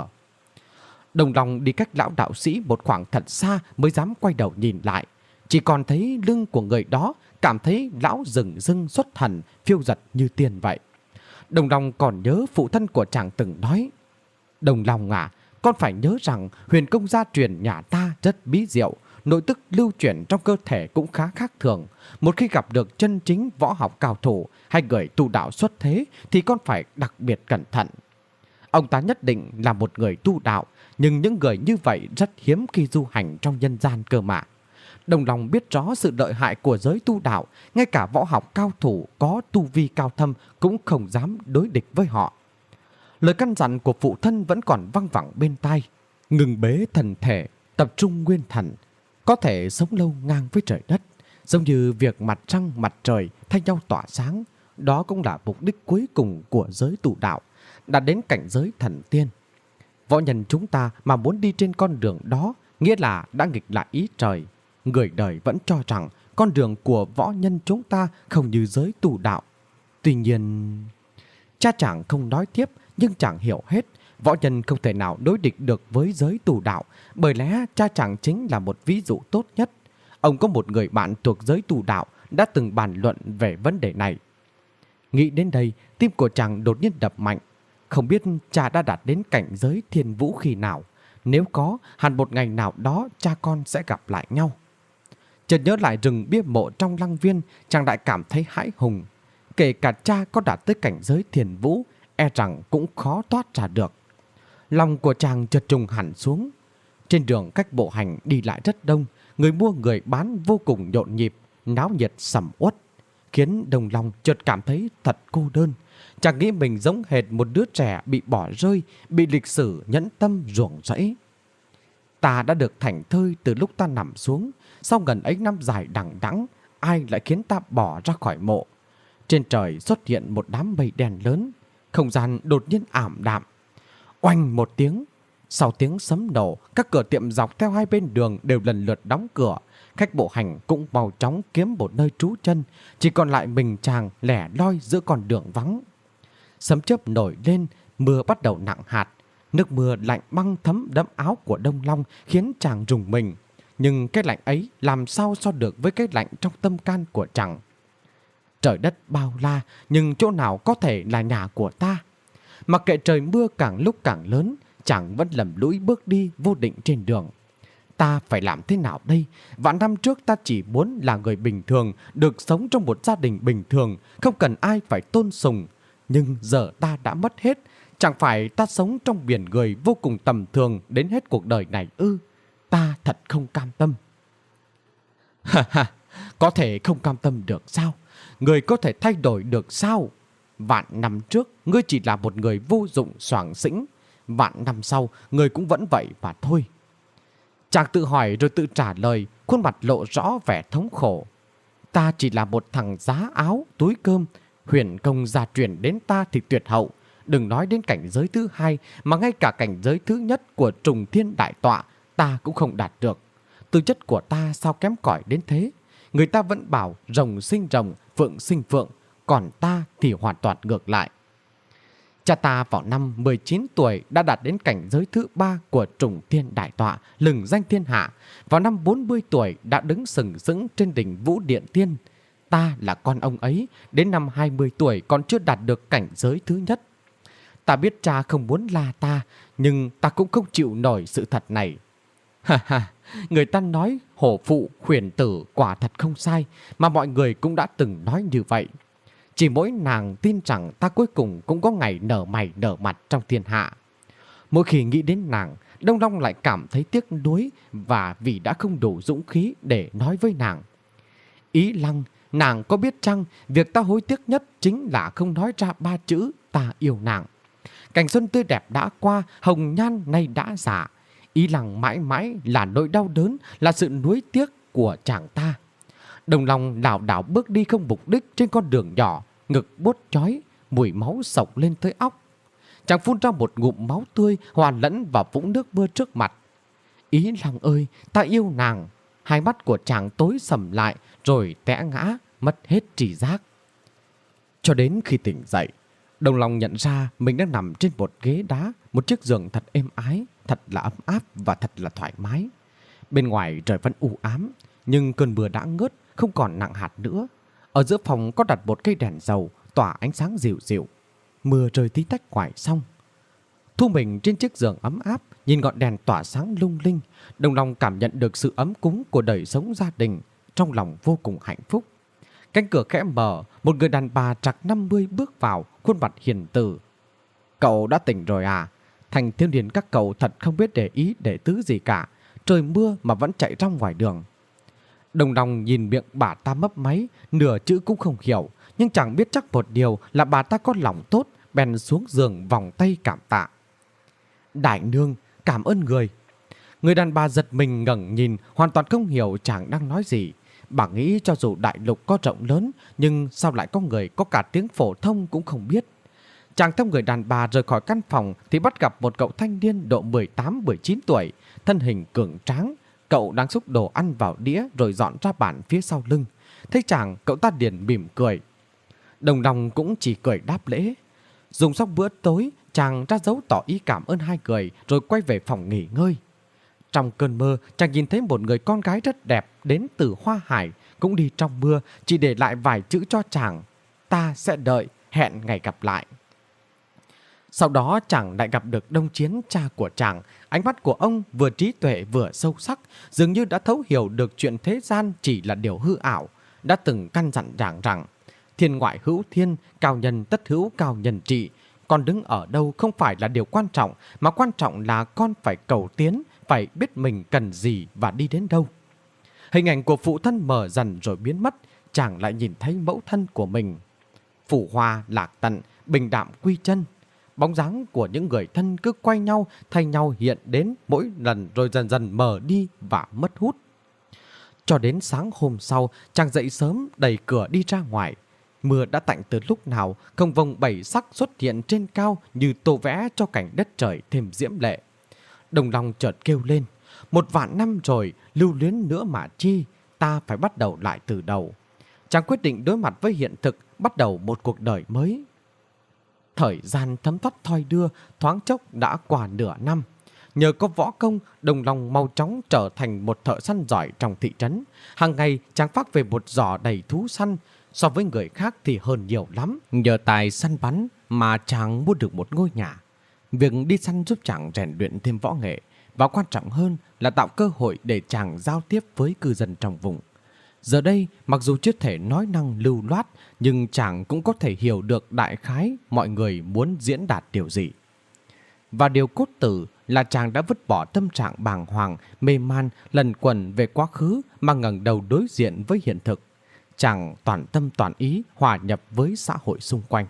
Đồng Long đi cách lão đạo sĩ một khoảng thật xa mới dám quay đầu nhìn lại. Chỉ còn thấy lưng của người đó, cảm thấy lão rừng rưng xuất thần, phiêu giật như tiên vậy. Đồng Long còn nhớ phụ thân của chàng từng nói: Đồng Long à, con phải nhớ rằng huyền công gia truyền nhà ta rất bí diệu, nội tức lưu chuyển trong cơ thể cũng khá khác thường. Một khi gặp được chân chính võ học cao thủ hay người tu đạo xuất thế thì con phải đặc biệt cẩn thận. Ông ta nhất định là một người tu đạo, nhưng những người như vậy rất hiếm khi du hành trong nhân gian cơ mà. Đồng Long biết rõ sự lợi hại của giới tu đạo, ngay cả võ học cao thủ có tu vi cao thâm cũng không dám đối địch với họ. Lời căn dặn của phụ thân vẫn còn văng vẳng bên tai: ngừng bế thần thể, tập trung nguyên thần, có thể sống lâu ngang với trời đất, giống như việc mặt trăng mặt trời thay nhau tỏa sáng. Đó cũng là mục đích cuối cùng của giới tu đạo, đạt đến cảnh giới thần tiên. Võ nhân chúng ta mà muốn đi trên con đường đó, nghĩa là đã nghịch lại ý trời. Người đời vẫn cho rằng con đường của võ nhân chúng ta không như giới tu đạo. Tuy nhiên, cha chàng không nói tiếp, nhưng chàng hiểu hết. Võ nhân không thể nào đối địch được với giới tu đạo, bởi lẽ cha chàng chính là một ví dụ tốt nhất. Ông có một người bạn thuộc giới tu đạo đã từng bàn luận về vấn đề này. Nghĩ đến đây, tim của chàng đột nhiên đập mạnh. Không biết cha đã đạt đến cảnh giới thiên vũ khi nào. Nếu có, hẳn một ngày nào đó cha con sẽ gặp lại nhau. Chợt nhớ lại rừng bia mộ trong lăng viên, chàng lại cảm thấy hãi hùng. Kể cả cha có đạt tới cảnh giới thiên vũ, e rằng cũng khó thoát ra được. Lòng của chàng chợt trùng hẳn xuống. Trên đường cách bộ hành đi lại rất đông, người mua người bán vô cùng nhộn nhịp, náo nhiệt sầm uất, khiến Đồng Long chợt cảm thấy thật cô đơn. Chàng nghĩ mình giống hệt một đứa trẻ bị bỏ rơi, bị lịch sử nhẫn tâm ruồng rẫy. Ta đã được thảnh thơi từ lúc ta nằm xuống, sau gần ấy năm dài đằng đẵng, ai lại khiến ta bỏ ra khỏi mộ? Trên trời xuất hiện một đám mây đen lớn, không gian đột nhiên ảm đạm. Oanh một tiếng, sau tiếng sấm nổ, các cửa tiệm dọc theo hai bên đường đều lần lượt đóng cửa. Khách bộ hành cũng mau chóng kiếm một nơi trú chân, chỉ còn lại mình chàng lẻ loi giữa con đường vắng. Sấm chớp nổi lên, mưa bắt đầu nặng hạt. Nước mưa lạnh băng thấm đẫm áo của Đông Long khiến chàng rùng mình. Nhưng cái lạnh ấy làm sao so được với cái lạnh trong tâm can của chàng. Trời đất bao la, nhưng chỗ nào có thể là nhà của ta? Mặc kệ trời mưa càng lúc càng lớn, chàng vẫn lầm lũi bước đi vô định trên đường. Ta phải làm thế nào đây? Vạn năm trước ta chỉ muốn là người bình thường, được sống trong một gia đình bình thường, không cần ai phải tôn sùng. Nhưng giờ ta đã mất hết. Chẳng phải ta sống trong biển người vô cùng tầm thường đến hết cuộc đời này ư? Ta thật không cam tâm. Ha ha, có thể không cam tâm được sao? Người có thể thay đổi được sao? Vạn năm trước, ngươi chỉ là một người vô dụng xoàng xĩnh. Vạn năm sau, ngươi cũng vẫn vậy mà thôi. Chàng tự hỏi rồi tự trả lời, khuôn mặt lộ rõ vẻ thống khổ. Ta chỉ là một thằng giá áo, túi cơm. Huyền công gia truyền đến ta thì tuyệt hậu. Đừng nói đến cảnh giới thứ hai, mà ngay cả cảnh giới thứ nhất của Trùng Thiên Đại Tọa ta cũng không đạt được. Tư chất của ta sao kém cỏi đến thế? Người ta vẫn bảo rồng sinh rồng, phượng sinh phượng, còn ta thì hoàn toàn ngược lại. Cha ta vào năm 19 tuổi đã đạt đến cảnh giới thứ 3 của Trùng Thiên Đại Tọa, lừng danh thiên hạ. Vào năm 40 tuổi đã đứng sừng sững trên đỉnh Vũ Điện Tiên. Ta là con ông ấy, đến năm 20 tuổi còn chưa đạt được cảnh giới thứ nhất. Ta biết cha không muốn la ta, nhưng ta cũng không chịu nổi sự thật này. Ha ha, người ta nói hổ phụ khuyển tử quả thật không sai, mà mọi người cũng đã từng nói như vậy. Chỉ mỗi nàng tin rằng ta cuối cùng cũng có ngày nở mày nở mặt trong thiên hạ. Mỗi khi nghĩ đến nàng, Đông Long lại cảm thấy tiếc nuối và vì đã không đủ dũng khí để nói với nàng. Ý Lăng, nàng có biết chăng việc ta hối tiếc nhất chính là không nói ra 3 chữ ta yêu nàng. Cảnh xuân tươi đẹp đã qua, hồng nhan nay đã giả. Ý Lăng mãi mãi là nỗi đau đớn, là sự nuối tiếc của chàng ta. Đồng Long lảo đảo bước đi không mục đích trên con đường nhỏ, ngực buốt chói, mùi máu sộc lên tới óc. Chàng phun ra một ngụm máu tươi hòa lẫn vào vũng nước mưa trước mặt. Ý Lăng ơi, ta yêu nàng. Hai mắt của chàng tối sầm lại rồi té ngã, mất hết tri giác. Cho đến khi tỉnh dậy, Đồng Long nhận ra mình đang nằm trên một ghế đá, một chiếc giường thật êm ái, thật là ấm áp và thật là thoải mái. Bên ngoài trời vẫn u ám, nhưng cơn mưa đã ngớt, không còn nặng hạt nữa. Ở giữa phòng có đặt một cây đèn dầu tỏa ánh sáng dịu dịu. Mưa rơi tí tách ngoài xong. Thu mình trên chiếc giường ấm áp, nhìn ngọn đèn tỏa sáng lung linh, Đồng Long cảm nhận được sự ấm cúng của đời sống gia đình, trong lòng vô cùng hạnh phúc. Cánh cửa khẽ mở, một người đàn bà trạc 50 bước vào, khuôn mặt hiền từ. Cậu đã tỉnh rồi à? Thành thiếu niên các cậu thật không biết để ý để tứ gì cả. Trời mưa mà vẫn chạy ra ngoài đường. Đồng Long nhìn miệng bà ta mấp máy, nửa chữ cũng không hiểu, nhưng chẳng biết chắc một điều là bà ta có lòng tốt, bèn xuống giường vòng tay cảm tạ. Đại nương, cảm ơn người. Người đàn bà giật mình ngẩng nhìn, hoàn toàn không hiểu chàng đang nói gì. Bà nghĩ cho dù đại lục có rộng lớn, nhưng sao lại có người có cả tiếng phổ thông cũng không biết. Chàng theo người đàn bà rời khỏi căn phòng thì bắt gặp một cậu thanh niên độ 18-19 tuổi, thân hình cường tráng. Cậu đang xúc đồ ăn vào đĩa rồi dọn ra bàn phía sau lưng. Thấy chàng, cậu ta liền mỉm cười. Đồng Long cũng chỉ cười đáp lễ. Dùng xong bữa tối, chàng ra dấu tỏ ý cảm ơn hai người rồi quay về phòng nghỉ ngơi. Trong cơn mơ, chàng nhìn thấy một người con gái rất đẹp đến từ Hoa Hải, cũng đi trong mưa, chỉ để lại vài chữ cho chàng. Ta sẽ đợi, hẹn ngày gặp lại. Sau đó chàng lại gặp được Đông Chiến, cha của chàng. Ánh mắt của ông vừa trí tuệ vừa sâu sắc, dường như đã thấu hiểu được chuyện thế gian chỉ là điều hư ảo. Đã từng căn dặn chàng rằng thiên ngoại hữu thiên, cao nhân tất hữu cao nhân trị. Con đứng ở đâu không phải là điều quan trọng, mà quan trọng là con phải cầu tiến, phải biết mình cần gì và đi đến đâu. Hình ảnh của phụ thân mờ dần rồi biến mất, chàng lại nhìn thấy mẫu thân của mình. Phủ hoa lạc tận, bình đạm quy chân. Bóng dáng của những người thân cứ quay nhau, thay nhau hiện đến mỗi lần rồi dần dần mờ đi và mất hút. Cho đến sáng hôm sau, chàng dậy sớm đẩy cửa đi ra ngoài. Mưa đã tạnh từ lúc nào, không vòng bảy sắc xuất hiện trên cao như tô vẽ cho cảnh đất trời thêm diễm lệ. Đồng Long chợt kêu lên, 1 vạn năm rồi, lưu luyến nữa mà chi, ta phải bắt đầu lại từ đầu. Chàng quyết định đối mặt với hiện thực, bắt đầu một cuộc đời mới. Thời gian thấm thoát thoi đưa, thoáng chốc đã qua nửa năm. Nhờ có võ công, Đồng Long mau chóng trở thành một thợ săn giỏi trong thị trấn. Hàng ngày chàng vác về một giỏ đầy thú săn, so với người khác thì hơn nhiều lắm. Nhờ tài săn bắn mà chàng mua được một ngôi nhà. Việc đi săn giúp chàng rèn luyện thêm võ nghệ, và quan trọng hơn là tạo cơ hội để chàng giao tiếp với cư dân trong vùng. Giờ đây, mặc dù chưa thể nói năng lưu loát, nhưng chàng cũng có thể hiểu được đại khái mọi người muốn diễn đạt điều gì. Và điều cốt tử là chàng đã vứt bỏ tâm trạng bàng hoàng, mê man, lẩn quẩn về quá khứ mà ngẩng đầu đối diện với hiện thực. Chàng toàn tâm toàn ý hòa nhập với xã hội xung quanh.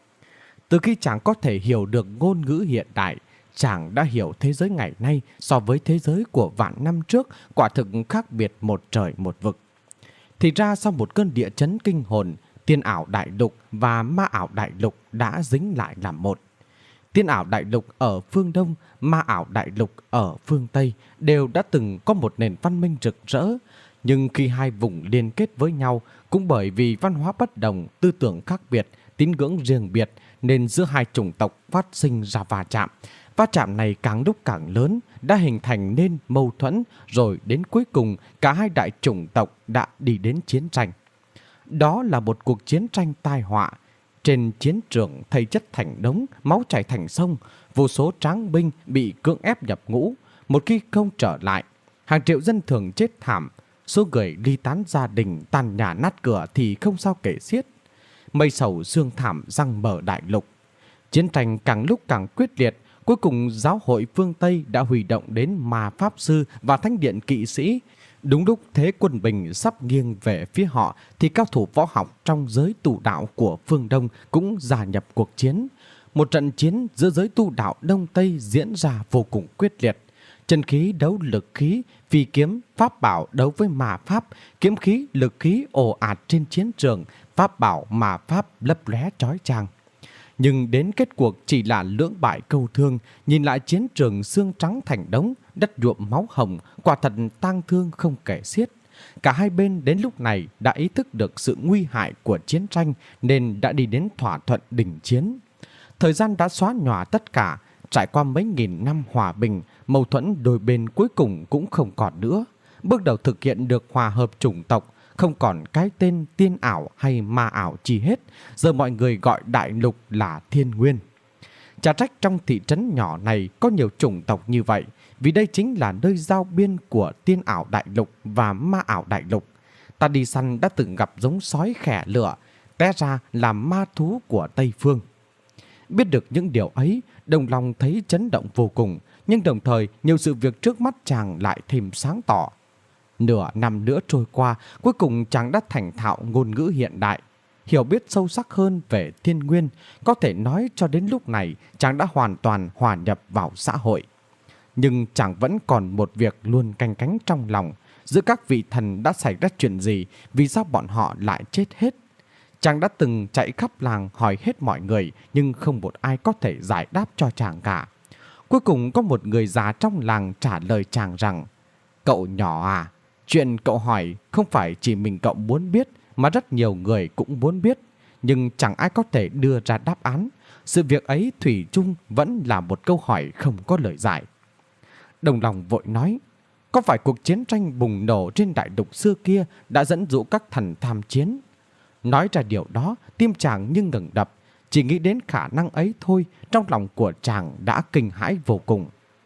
Từ khi chàng có thể hiểu được ngôn ngữ hiện đại, chàng đã hiểu thế giới ngày nay so với thế giới của vạn năm trước quả thực khác biệt một trời một vực. Thì ra sau một cơn địa chấn kinh hồn, tiên ảo đại lục và ma ảo đại lục đã dính lại làm một. Tiên ảo đại lục ở phương Đông, ma ảo đại lục ở phương Tây đều đã từng có một nền văn minh rực rỡ. Nhưng khi hai vùng liên kết với nhau, cũng bởi vì văn hóa bất đồng, tư tưởng khác biệt, tín ngưỡng riêng biệt, nên giữa hai chủng tộc phát sinh ra va chạm. Va chạm này càng lúc càng lớn, đã hình thành nên mâu thuẫn, rồi đến cuối cùng cả hai đại chủng tộc đã đi đến chiến tranh. Đó là một cuộc chiến tranh tai họa. Trên chiến trường thây chất thành đống, máu chảy thành sông, vô số tráng binh bị cưỡng ép nhập ngũ. Một khi không trở lại, hàng triệu dân thường chết thảm, số người ly tán gia đình, tàn nhà nát cửa thì không sao kể xiết. Mây sầu xương thảm răng mở đại lục. Chiến tranh càng lúc càng quyết liệt. Cuối cùng giáo hội phương Tây đã huy động đến ma pháp sư và thánh điện kỵ sĩ. Đúng lúc thế quân bình sắp nghiêng về phía họ thì cao thủ võ học trong giới tu đạo của phương Đông cũng gia nhập cuộc chiến. Một trận chiến giữa giới tu đạo Đông Tây diễn ra vô cùng quyết liệt. Chân khí đấu lực khí, phi kiếm, pháp bảo đấu với ma pháp, kiếm khí, lực khí ồ ạt trên chiến trường, pháp bảo ma pháp lấp lóe chói chang. Nhưng đến kết cuộc chỉ là lưỡng bại câu thương, nhìn lại chiến trường xương trắng thành đống, đất nhuộm máu hồng, quả thật tang thương không kể xiết. Cả hai bên đến lúc này đã ý thức được sự nguy hại của chiến tranh nên đã đi đến thỏa thuận đình chiến. Thời gian đã xóa nhòa tất cả, trải qua mấy nghìn năm hòa bình, mâu thuẫn đôi bên cuối cùng cũng không còn nữa. Bước đầu thực hiện được hòa hợp chủng tộc, không còn cái tên tiên ảo hay ma ảo chi hết. Giờ mọi người gọi đại lục là Thiên Nguyên. Chả trách trong thị trấn nhỏ này có nhiều chủng tộc như vậy, vì đây chính là nơi giao biên của tiên ảo đại lục và ma ảo đại lục. Ta đi săn đã từng gặp giống sói khẻ lửa, té ra là ma thú của Tây Phương. Biết được những điều ấy, Đồng Long thấy chấn động vô cùng, nhưng đồng thời nhiều sự việc trước mắt chàng lại thêm sáng tỏ. Nửa năm nữa trôi qua, cuối cùng chàng đã thành thạo ngôn ngữ hiện đại, hiểu biết sâu sắc hơn về thiên nguyên. Có thể nói cho đến lúc này chàng đã hoàn toàn hòa nhập vào xã hội. Nhưng chàng vẫn còn một việc luôn canh cánh trong lòng. Giữa các vị thần đã xảy ra chuyện gì, vì sao bọn họ lại chết hết? Chàng đã từng chạy khắp làng hỏi hết mọi người, nhưng không một ai có thể giải đáp cho chàng cả. Cuối cùng có một người già trong làng trả lời chàng rằng: "Cậu nhỏ à, chuyện cậu hỏi không phải chỉ mình cậu muốn biết, mà rất nhiều người cũng muốn biết, nhưng chẳng ai có thể đưa ra đáp án. Sự việc ấy thủy chung vẫn là một câu hỏi không có lời giải." Đồng Long vội nói: "Có phải cuộc chiến tranh bùng nổ trên đại lục xưa kia đã dẫn dụ các thần tham chiến?" Nói ra điều đó, tim chàng như ngừng đập. Chỉ nghĩ đến khả năng ấy thôi, trong lòng của chàng đã kinh hãi vô cùng.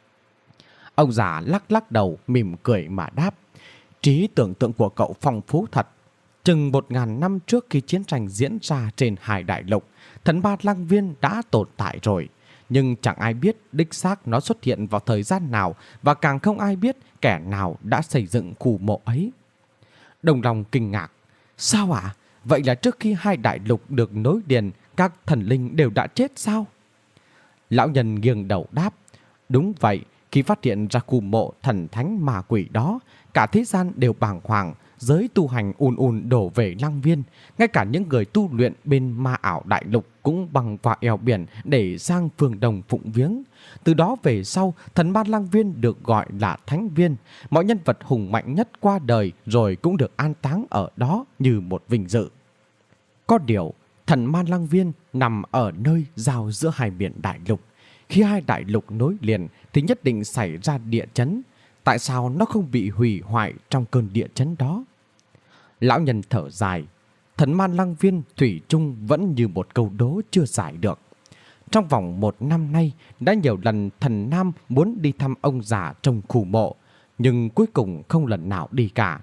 Ông già lắc lắc đầu, mỉm cười mà đáp: "Trí tưởng tượng của cậu phong phú thật. Chừng 1000 năm trước khi chiến tranh diễn ra trên hải đại lục, thần ba Lăng Viên đã tồn tại rồi. Nhưng chẳng ai biết đích xác nó xuất hiện vào thời gian nào, và càng không ai biết kẻ nào đã xây dựng khu mộ ấy." Đồng Long kinh ngạc: "Sao ạ? Vậy là trước khi hai đại lục được nối liền, các thần linh đều đã chết sao?" Lão nhân nghiêng đầu đáp: "Đúng vậy, khi phát hiện ra khu mộ thần thánh ma quỷ đó, cả thế gian đều bàng hoàng, giới tu hành ùn ùn đổ về Lăng Viên. Ngay cả những người tu luyện bên ma ảo đại lục cũng băng qua eo biển để sang phương Đông phụng viếng. Từ đó về sau, thần ma Lăng Viên được gọi là Thánh Viên. Mọi nhân vật hùng mạnh nhất qua đời rồi cũng được an táng ở đó như một vinh dự. Có điều, thần ma Lăng Viên nằm ở nơi giao giữa hai miền đại lục. Khi hai đại lục nối liền thì nhất định xảy ra địa chấn. Tại sao nó không bị hủy hoại trong cơn địa chấn đó?" Lão nhân thở dài: "Thần man Lăng Viên thủy chung vẫn như một câu đố chưa giải được. Trong vòng 1 năm nay, đã nhiều lần thần Nam muốn đi thăm ông già trong khu mộ, nhưng cuối cùng không lần nào đi cả.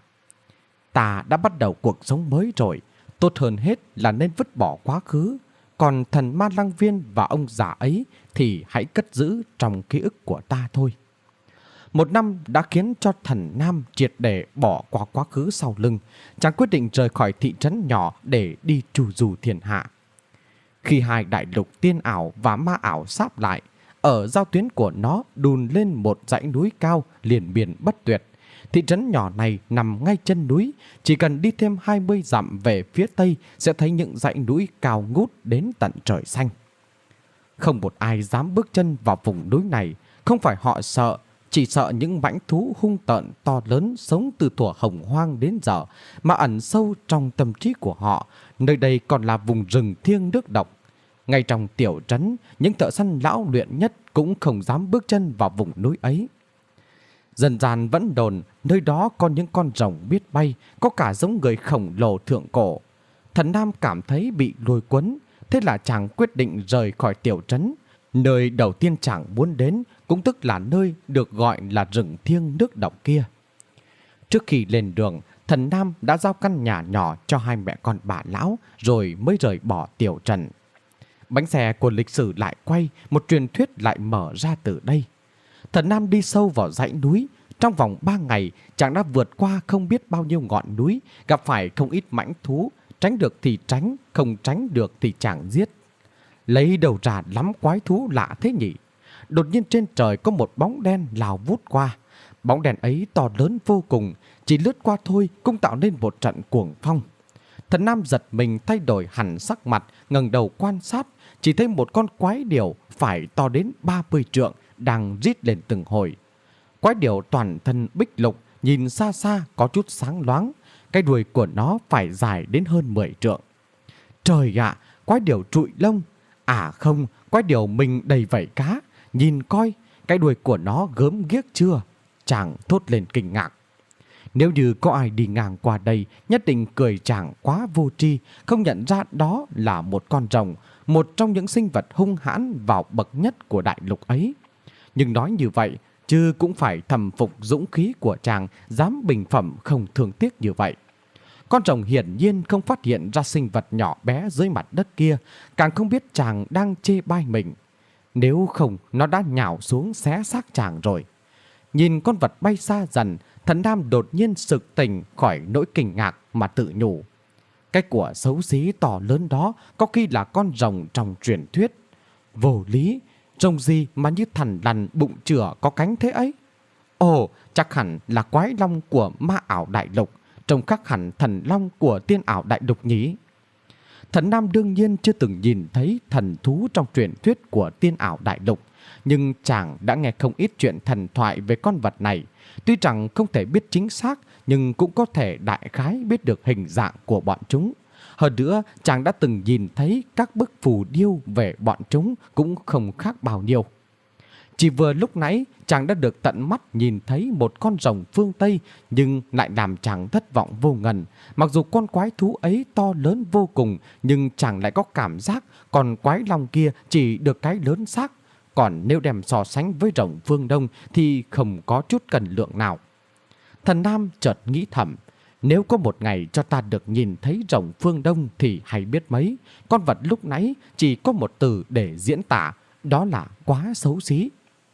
Ta đã bắt đầu cuộc sống mới rồi, tốt hơn hết là nên vứt bỏ quá khứ. Còn thần Ma Lăng Viên và ông già ấy thì hãy cất giữ trong ký ức của ta thôi. 1 năm đã khiến cho thần Nam triệt để bỏ qua quá khứ sau lưng. Chàng quyết định rời khỏi thị trấn nhỏ để đi trù du thiên hạ. Khi hai đại lục tiên ảo và ma ảo sáp lại, ở giao tuyến của nó đùn lên một dãy núi cao liền biển bất tuyệt. Thị trấn nhỏ này nằm ngay chân núi, chỉ cần đi thêm 20 dặm về phía tây sẽ thấy những dãy núi cao ngút đến tận trời xanh. Không một ai dám bước chân vào vùng núi này, không phải họ sợ, chỉ sợ những mãnh thú hung tợn to lớn sống từ thuở hồng hoang đến giờ mà ẩn sâu trong tâm trí của họ. Nơi đây còn là vùng rừng thiêng nước độc. Ngay trong tiểu trấn, những thợ săn lão luyện nhất cũng không dám bước chân vào vùng núi ấy. Dân gian vẫn đồn nơi đó có những con rồng biết bay, có cả giống người khổng lồ thượng cổ. Thần Nam cảm thấy bị lôi cuốn, thế là chàng quyết định rời khỏi tiểu trấn. Nơi đầu tiên chàng muốn đến cũng tức là nơi được gọi là rừng thiêng nước độc kia. Trước khi lên đường, thần Nam đã giao căn nhà nhỏ cho hai mẹ con bà lão rồi mới rời bỏ tiểu trấn. Bánh xe của lịch sử lại quay, một truyền thuyết lại mở ra từ đây. Thần Nam đi sâu vào dãy núi. Trong vòng 3 ngày, chàng đã vượt qua không biết bao nhiêu ngọn núi, gặp phải không ít mãnh thú, tránh được thì tránh, không tránh được thì chàng giết. Lấy đầu ra lắm quái thú lạ thế nhỉ. Đột nhiên trên trời có một bóng đen lao vút qua. Bóng đèn ấy to lớn vô cùng, chỉ lướt qua thôi cũng tạo nên một trận cuồng phong. Thần Nam giật mình thay đổi hẳn sắc mặt, ngẩng đầu quan sát, chỉ thấy một con quái điểu phải to đến 30 trượng đang rít lên từng hồi. Quái điểu toàn thân bích lục, nhìn xa xa có chút sáng loáng, cái đuôi của nó phải dài đến hơn 10 trượng. Trời ạ, quái điểu trụi lông. À không, quái điểu mình đầy vảy cá, nhìn coi, cái đuôi của nó gớm ghiếc chưa? Chàng thốt lên kinh ngạc. Nếu như có ai đi ngang qua đây, nhất định cười chàng quá vô tri, không nhận ra đó là một con rồng, một trong những sinh vật hung hãn vào bậc nhất của đại lục ấy. Nhưng nói như vậy, chứ cũng phải thầm phục dũng khí của chàng dám bình phẩm không thương tiếc như vậy. Con rồng hiển nhiên không phát hiện ra sinh vật nhỏ bé dưới mặt đất kia, càng không biết chàng đang chê bai mình. Nếu không, nó đã nhào xuống xé xác chàng rồi. Nhìn con vật bay xa dần, thần Nam đột nhiên sực tỉnh khỏi nỗi kinh ngạc mà tự nhủ. Cái của xấu xí to lớn đó có khi là con rồng trong truyền thuyết. Vô lý, rồng gì mà như thằn lằn bụng chửa có cánh thế ấy? Ồ, chắc hẳn là quái long của ma ảo đại lục, trông khác hẳn thần long của tiên ảo đại lục nhỉ? Thần Nam đương nhiên chưa từng nhìn thấy thần thú trong truyền thuyết của tiên ảo đại lục, nhưng chàng đã nghe không ít chuyện thần thoại về con vật này. Tuy rằng không thể biết chính xác, nhưng cũng có thể đại khái biết được hình dạng của bọn chúng. Hơn nữa, chàng đã từng nhìn thấy các bức phù điêu về bọn chúng cũng không khác bao nhiêu. Chỉ vừa lúc nãy, chàng đã được tận mắt nhìn thấy một con rồng phương Tây, nhưng lại làm chàng thất vọng vô ngần. Mặc dù con quái thú ấy to lớn vô cùng, nhưng chàng lại có cảm giác con quái long kia chỉ được cái lớn xác. Còn nếu đem so sánh với rồng phương Đông thì không có chút cân lượng nào. Thần Nam chợt nghĩ thầm, nếu có một ngày cho ta được nhìn thấy rồng phương Đông thì hay biết mấy. Con vật lúc nãy chỉ có một từ để diễn tả, đó là quá xấu xí.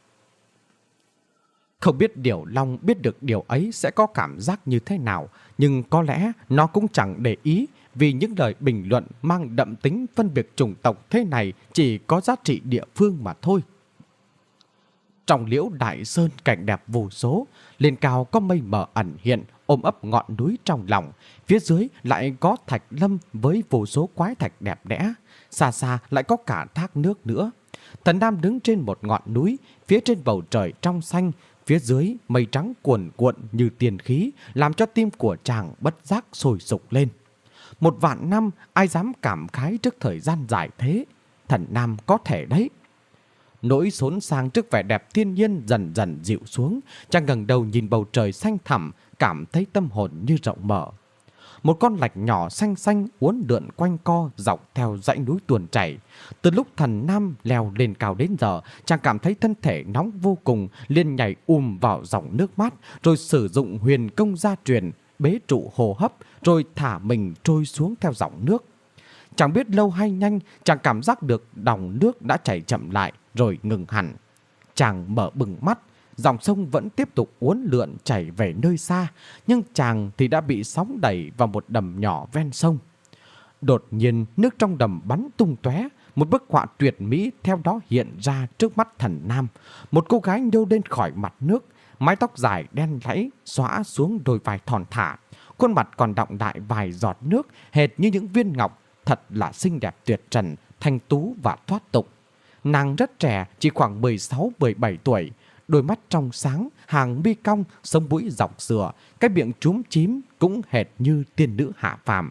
Không biết điểu long biết được điều ấy sẽ có cảm giác như thế nào, nhưng có lẽ nó cũng chẳng để ý, vì những lời bình luận mang đậm tính phân biệt chủng tộc thế này chỉ có giá trị địa phương mà thôi. Trong liễu đại sơn cảnh đẹp vô số, lên cao có mây mờ ẩn hiện ôm ấp ngọn núi trong lòng, phía dưới lại có thạch lâm với vô số quái thạch đẹp đẽ, xa xa lại có cả thác nước nữa. Thần Nam đứng trên một ngọn núi, phía trên bầu trời trong xanh, phía dưới mây trắng cuồn cuộn như tiền khí, làm cho tim của chàng bất giác sôi sục lên. 1 vạn năm ai dám cảm khái trước thời gian dài thế, thần Nam có thể đấy. Nỗi xốn sang trước vẻ đẹp thiên nhiên dần dần dịu xuống, chàng ngẩng đầu nhìn bầu trời xanh thẳm, cảm thấy tâm hồn như rộng mở. một con lạch nhỏ xanh xanh uốn lượn quanh co dọc theo dãy núi tuôn chảy. Từ lúc Thần Nam leo lên cao đến giờ, chàng cảm thấy thân thể nóng vô cùng, liền nhảy vào dòng nước mát, rồi sử dụng huyền công gia truyền, bế trụ hô hấp, rồi thả mình trôi xuống theo dòng nước. Chẳng biết lâu hay nhanh, chàng cảm giác được dòng nước đã chảy chậm lại, rồi ngừng hẳn. Chàng mở bừng mắt, dòng sông vẫn tiếp tục uốn lượn chảy về nơi xa, nhưng chàng thì đã bị sóng đẩy vào một đầm nhỏ ven sông. Đột nhiên, nước trong đầm bắn tung tóe, một bức họa tuyệt mỹ theo đó hiện ra trước mắt Thần Nam. Một cô gái nhô lên khỏi mặt nước, mái tóc dài đen láy xõa xuống đôi vai thon thả, khuôn mặt còn đọng đại vài giọt nước hệt như những viên ngọc, thật là xinh đẹp tuyệt trần, thanh tú và thoát tục. Nàng rất trẻ, chỉ khoảng 16-17 tuổi, đôi mắt trong sáng, hàng mi cong, sống mũi dọc sữa, cái miệng chúm chím cũng hệt như tiên nữ hạ phàm.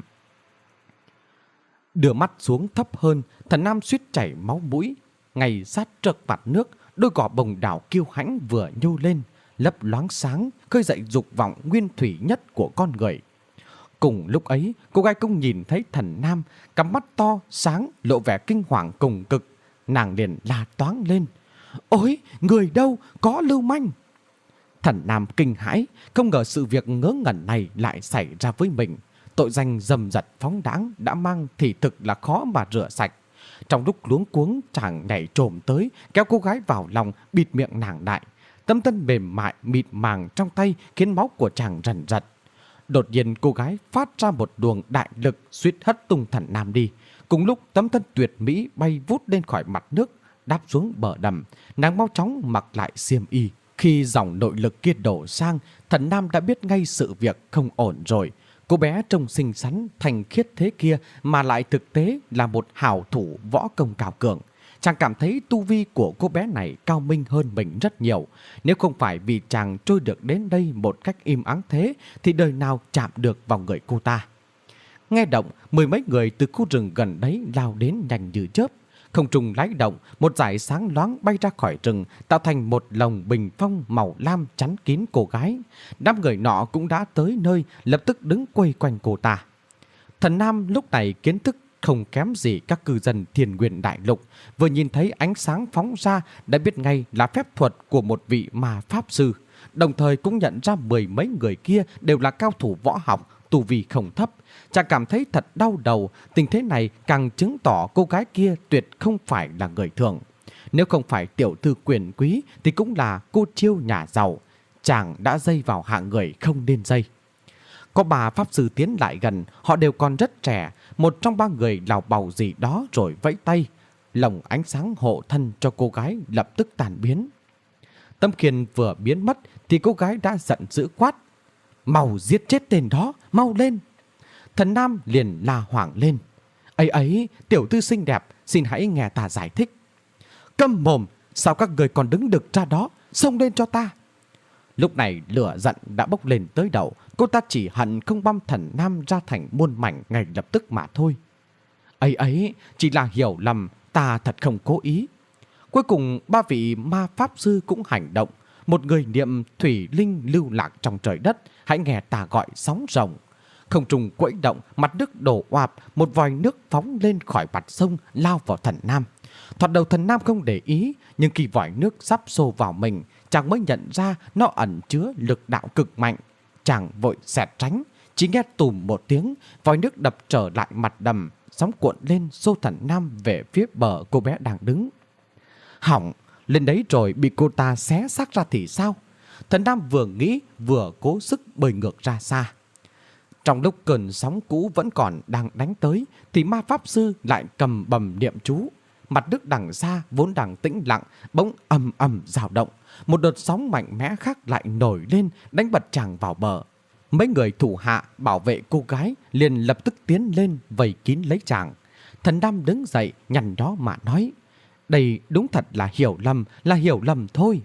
Đưa mắt xuống thấp hơn, Thần Nam suýt chảy máu mũi. Ngay sát trước mặt nước, đôi cỏ bồng đảo kiêu hãnh vừa nhô lên, lấp loáng sáng, khơi dậy dục vọng nguyên thủy nhất của con người. Cùng lúc ấy, cô gái cũng nhìn thấy Thần Nam, cặp mắt to, sáng, lộ vẻ kinh hoàng cùng cực. Nàng liền la toáng lên: "Ôi, người đâu, có lưu manh!" Thần Nam kinh hãi, không ngờ sự việc ngớ ngẩn này lại xảy ra với mình. Tội danh dầm dật phóng đãng đã mang thì thực là khó mà rửa sạch. Trong lúc luống cuống, chàng nhảy trồm tới, kéo cô gái vào lòng, bịt miệng nàng lại. Tấm thân mềm mại mịt màng trong tay khiến máu của chàng rần rật. Đột nhiên cô gái phát ra một luồng đại lực, suýt hất tung Thần Nam đi. Cùng lúc tấm thân tuyệt mỹ bay vút lên khỏi mặt nước, đáp xuống bờ đầm. Nàng mau chóng mặc lại xiêm y. Khi dòng nội lực kia đổ sang, Thần Nam đã biết ngay sự việc không ổn rồi. Cô bé trông xinh xắn, thanh khiết thế kia mà lại thực tế là một hảo thủ võ công cao cường. Chàng cảm thấy tu vi của cô bé này cao minh hơn mình rất nhiều. Nếu không phải vì chàng trôi được đến đây một cách im ắng thế, thì đời nào chạm được vào người cô ta. Nghe động, mười mấy người từ khu rừng gần đấy lao đến nhanh như chớp. Không trung lay động, một dải sáng loáng bay ra khỏi rừng, tạo thành một lồng bình phong màu lam chắn kín cô gái. Đám người nọ cũng đã tới nơi, lập tức đứng quây quanh cô ta. Thần Nam lúc này kiến thức không kém gì các cư dân Thiên Nguyên Đại Lục, vừa nhìn thấy ánh sáng phóng ra đã biết ngay là phép thuật của một vị ma pháp sư. Đồng thời cũng nhận ra mười mấy người kia đều là cao thủ võ học, tu vi không thấp. Chàng cảm thấy thật đau đầu, tình thế này càng chứng tỏ cô gái kia tuyệt không phải là người thường. Nếu không phải tiểu thư quyền quý thì cũng là cô chiêu nhà giàu. Chàng đã dây vào hạng người không nên dây. Có bà pháp sư tiến lại gần, họ đều còn rất trẻ. Một trong ba người lào bào gì đó rồi vẫy tay. Lồng ánh sáng hộ thân cho cô gái lập tức tàn biến. Tâm Khiên vừa biến mất thì cô gái đã giận dữ quát: "Mau giết chết tên đó, mau lên!" Thần Nam liền la hoảng lên: "Ấy ấy, tiểu thư xinh đẹp, xin hãy nghe ta giải thích." "Câm mồm, sao các người còn đứng đực ra đó, xông lên cho ta!" Lúc này lửa giận đã bốc lên tới đầu, cô ta chỉ hận không băm Thần Nam ra thành muôn mảnh ngay lập tức mà thôi. "Ấy ấy, chỉ là hiểu lầm, ta thật không cố ý." Cuối cùng ba vị ma pháp sư cũng hành động. Một người niệm thủy linh lưu lạc trong trời đất, hãy nghe ta gọi sóng rồng. Không trung quẫy động, mặt nước đổ oạp, một vòi nước phóng lên khỏi mặt sông lao vào Thần Nam. Thoạt đầu Thần Nam không để ý, nhưng khi vòi nước sắp xô vào mình, chàng mới nhận ra nó ẩn chứa lực đạo cực mạnh. Chàng vội xẹt tránh, chỉ nghe tùm một tiếng, vòi nước đập trở lại mặt đầm, sóng cuộn lên xô Thần Nam về phía bờ cô bé đang đứng. Hỏng, lên đấy rồi bị cô ta xé xác ra thì sao? Thần Nam vừa nghĩ vừa cố sức bơi ngược ra xa. Trong lúc cơn sóng cũ vẫn còn đang đánh tới thì ma pháp sư lại cầm bầm niệm chú. Mặt nước đằng xa vốn đang tĩnh lặng bỗng ầm ầm dao động. Một đợt sóng mạnh mẽ khác lại nổi lên đánh bật chàng vào bờ. Mấy người thủ hạ bảo vệ cô gái liền lập tức tiến lên vây kín lấy chàng. Thần Nam đứng dậy nhăn nhó mà nói: "Đây đúng thật là hiểu lầm thôi."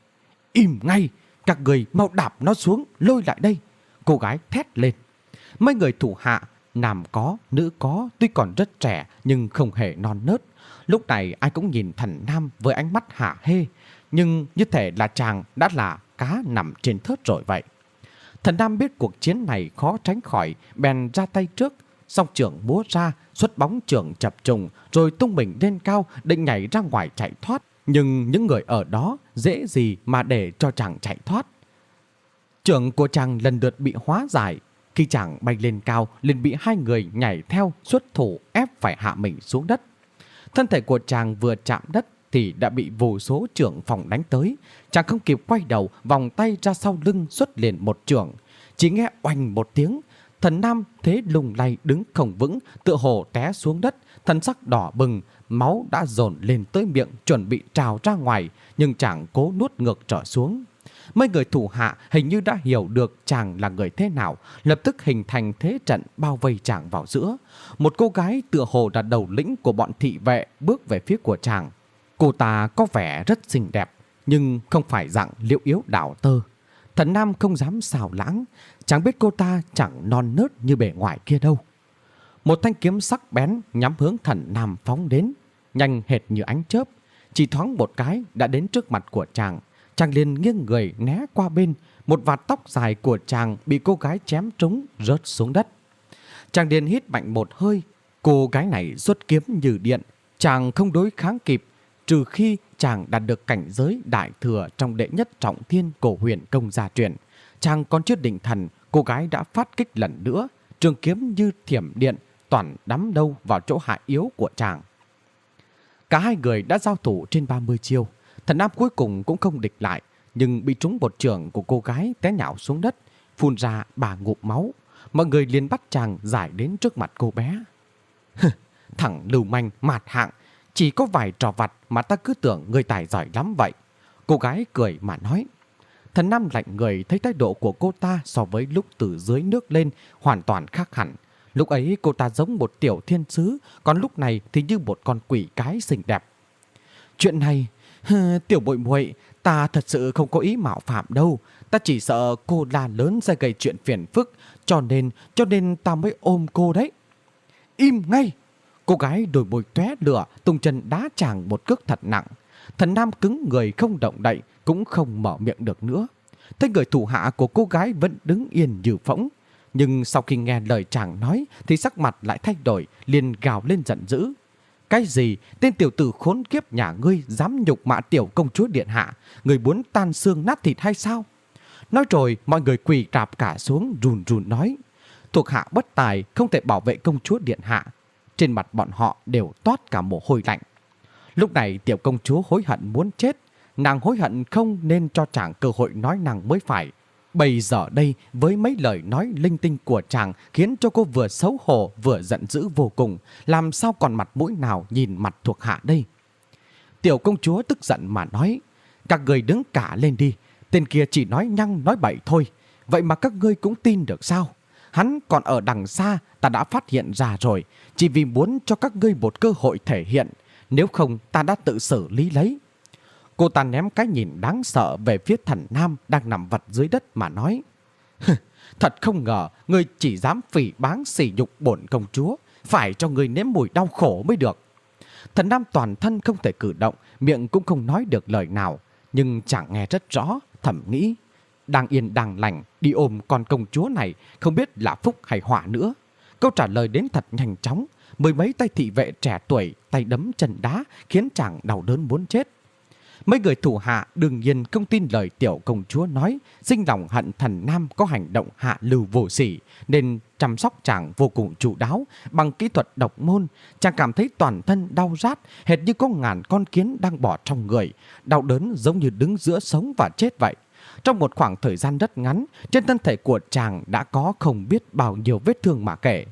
"Im ngay, các người mau đạp nó xuống, lôi lại đây!" Cô gái thét lên. Mấy người thủ hạ, nam có, nữ có, tuy còn rất trẻ nhưng không hề non nớt. Lúc này ai cũng nhìn Thần Nam với ánh mắt hả hê, nhưng như thể là chàng đã là cá nằm trên thớt rồi vậy. Thần Nam biết cuộc chiến này khó tránh khỏi, bèn ra tay trước. Song trưởng múa ra, xuất bóng trưởng chập trùng, rồi tung mình lên cao, định nhảy ra ngoài chạy thoát. Nhưng những người ở đó dễ gì mà để cho chàng chạy thoát. Trưởng của chàng lần lượt bị hóa giải. Khi chàng bay lên cao, liền bị hai người nhảy theo xuất thủ ép phải hạ mình xuống đất. Thân thể của chàng vừa chạm đất thì đã bị vô số trưởng phòng đánh tới. Chàng không kịp quay đầu, vòng tay ra sau lưng xuất liền một trưởng. Chỉ nghe oanh một tiếng, Thần Nam thế lung lay đứng không vững, tựa hồ té xuống đất, thân sắc đỏ bừng, máu đã dồn lên tới miệng chuẩn bị trào ra ngoài, nhưng chàng cố nuốt ngược trở xuống. Mấy người thủ hạ hình như đã hiểu được chàng là người thế nào, lập tức hình thành thế trận bao vây chàng vào giữa. Một cô gái tựa hồ là đầu lĩnh của bọn thị vệ bước về phía của chàng. Cô ta có vẻ rất xinh đẹp, nhưng không phải dạng liễu yếu đảo tơ. Thần Nam không dám xào lãng, chẳng biết cô ta chẳng non nớt như bề ngoài kia đâu. Một thanh kiếm sắc bén nhắm hướng Thần Nam phóng đến, nhanh hệt như ánh chớp. Chỉ thoáng một cái đã đến trước mặt của chàng. Chàng liền nghiêng người né qua bên, một vạt tóc dài của chàng bị cô gái chém trúng rớt xuống đất. Chàng liền hít mạnh một hơi, cô gái này xuất kiếm như điện, chàng không đối kháng kịp, trừ khi chàng đạt được cảnh giới đại thừa trong đệ nhất trọng thiên cổ huyền công gia truyền. Chàng còn chưa định thần, cô gái đã phát kích lần nữa, trường kiếm như thiểm điện, toàn đắm đâu vào chỗ hạ yếu của chàng. Cả hai người đã giao thủ trên 30 chiêu. Thần Nam cuối cùng cũng không địch lại, nhưng bị trúng một chưởng của cô gái té nhào xuống đất, phun ra 3 ngụm máu. Mọi người liền bắt chàng giải đến trước mặt cô bé. Thằng lưu manh mạt hạng, chỉ có vài trò vặt mà ta cứ tưởng người tài giỏi lắm vậy. Cô gái cười mà nói. Thần Nam lạnh người thấy thái độ của cô ta so với lúc từ dưới nước lên hoàn toàn khác hẳn. Lúc ấy cô ta giống một tiểu thiên sứ, còn lúc này thì như một con quỷ cái xinh đẹp. Chuyện này, tiểu bội muội, ta thật sự không có ý mạo phạm đâu. Ta chỉ sợ cô la lớn sẽ gây chuyện phiền phức, cho nên ta mới ôm cô đấy. Im ngay! Cô gái đôi môi tóe lửa, tung chân đá chàng một cước thật nặng. Thần Nam cứng người không động đậy, cũng không mở miệng được nữa. Thấy người thủ hạ của cô gái vẫn đứng yên như phỗng. Nhưng sau khi nghe lời chàng nói thì sắc mặt lại thay đổi, liền gào lên giận dữ. Cái gì? Tên tiểu tử khốn kiếp nhà ngươi dám nhục mạ tiểu công chúa điện hạ, người muốn tan xương nát thịt hay sao? Nói rồi mọi người quỳ rạp cả xuống, run run nói. Thuộc hạ bất tài không thể bảo vệ công chúa điện hạ. Trên mặt bọn họ đều toát cả mồ hôi lạnh. Lúc này tiểu công chúa hối hận muốn chết. Nàng hối hận không nên cho chàng cơ hội nói nàng mới phải. Bây giờ đây với mấy lời nói linh tinh của chàng khiến cho cô vừa xấu hổ vừa giận dữ vô cùng. Làm sao còn mặt mũi nào nhìn mặt thuộc hạ đây? Tiểu công chúa tức giận mà nói. Các người đứng cả lên đi. Tên kia chỉ nói nhăng nói bậy thôi. Vậy mà các ngươi cũng tin được sao? Hắn còn ở đằng xa, ta đã phát hiện ra rồi. Chỉ vì muốn cho các ngươi một cơ hội thể hiện. Nếu không ta đã tự xử lý lấy. Cô ta ném cái nhìn đáng sợ về phía Thần Nam đang nằm vật dưới đất mà nói. Thật không ngờ, ngươi chỉ dám phỉ báng sỉ nhục bổn công chúa. Phải cho ngươi nếm mùi đau khổ mới được. Thần Nam toàn thân không thể cử động, miệng cũng không nói được lời nào. Nhưng chẳng nghe rất rõ, thầm nghĩ. Đang yên đang lành, đi ôm con công chúa này, không biết là phúc hay họa nữa. Câu trả lời đến thật nhanh chóng. Mười mấy tay thị vệ trẻ tuổi, tay đấm chân đá, khiến chàng đau đớn muốn chết. Mấy người thủ hạ đương nhiên không tin lời tiểu công chúa nói, sinh lòng hận Thần Nam có hành động hạ lưu vô sỉ, nên chăm sóc chàng vô cùng chu đáo. Bằng kỹ thuật độc môn, chàng cảm thấy toàn thân đau rát, hệt như có ngàn con kiến đang bò trong người, đau đớn giống như đứng giữa sống và chết vậy. Trong một khoảng thời gian rất ngắn, trên thân thể của chàng đã có không biết bao nhiêu vết thương mà kể.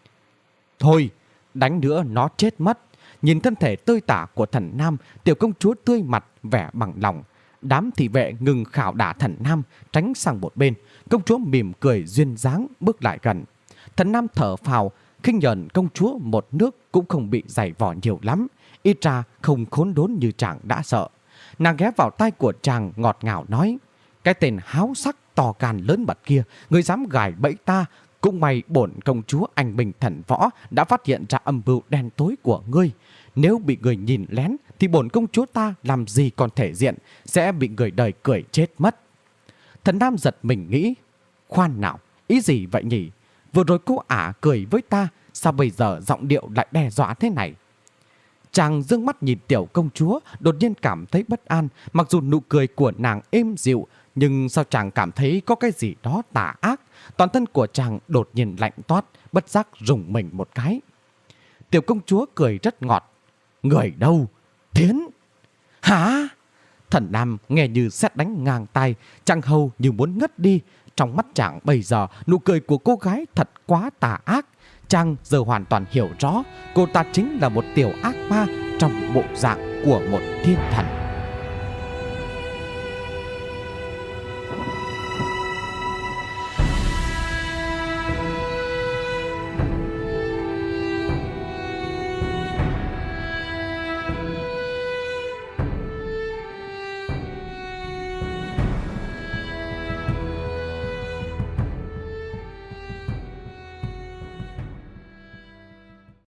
Thôi, đánh nữa nó chết mất. Nhìn thân thể tơi tả của Thần Nam, tiểu công chúa tươi mặt vẻ bằng lòng. Đám thị vệ ngừng khảo đả Thần Nam, tránh sang một bên. Công chúa mỉm cười duyên dáng bước lại gần. Thần Nam thở phào, khinh nhờn công chúa một nước cũng không bị giày vò nhiều lắm. Ít ra không khốn đốn như chàng đã sợ. Nàng ghé vào tai của chàng ngọt ngào nói. Cái tên háo sắc to gan lớn mật kia, người dám gài bẫy ta. Cũng may bổn công chúa anh minh thần võ đã phát hiện ra âm mưu đen tối của ngươi. Nếu bị người nhìn lén thì bổn công chúa ta làm gì còn thể diện, sẽ bị người đời cười chết mất. Thần Nam giật mình nghĩ. Khoan nào, ý gì vậy nhỉ? Vừa rồi cô ả cười với ta, sao bây giờ giọng điệu lại đe dọa thế này? Chàng dương mắt nhìn tiểu công chúa, đột nhiên cảm thấy bất an. Mặc dù nụ cười của nàng êm dịu, nhưng sao chàng cảm thấy có cái gì đó tà ác? Toàn thân của chàng đột nhiên lạnh toát, bất giác rùng mình một cái. Tiểu công chúa cười rất ngọt. Người đâu? Thiến! Hả? Thần Nam nghe như sét đánh ngang tai, chàng hầu như muốn ngất đi. Trong mắt chàng bây giờ, nụ cười của cô gái thật quá tà ác. Chàng giờ hoàn toàn hiểu rõ, cô ta chính là một tiểu ác ma trong bộ dạng của một thiên thần.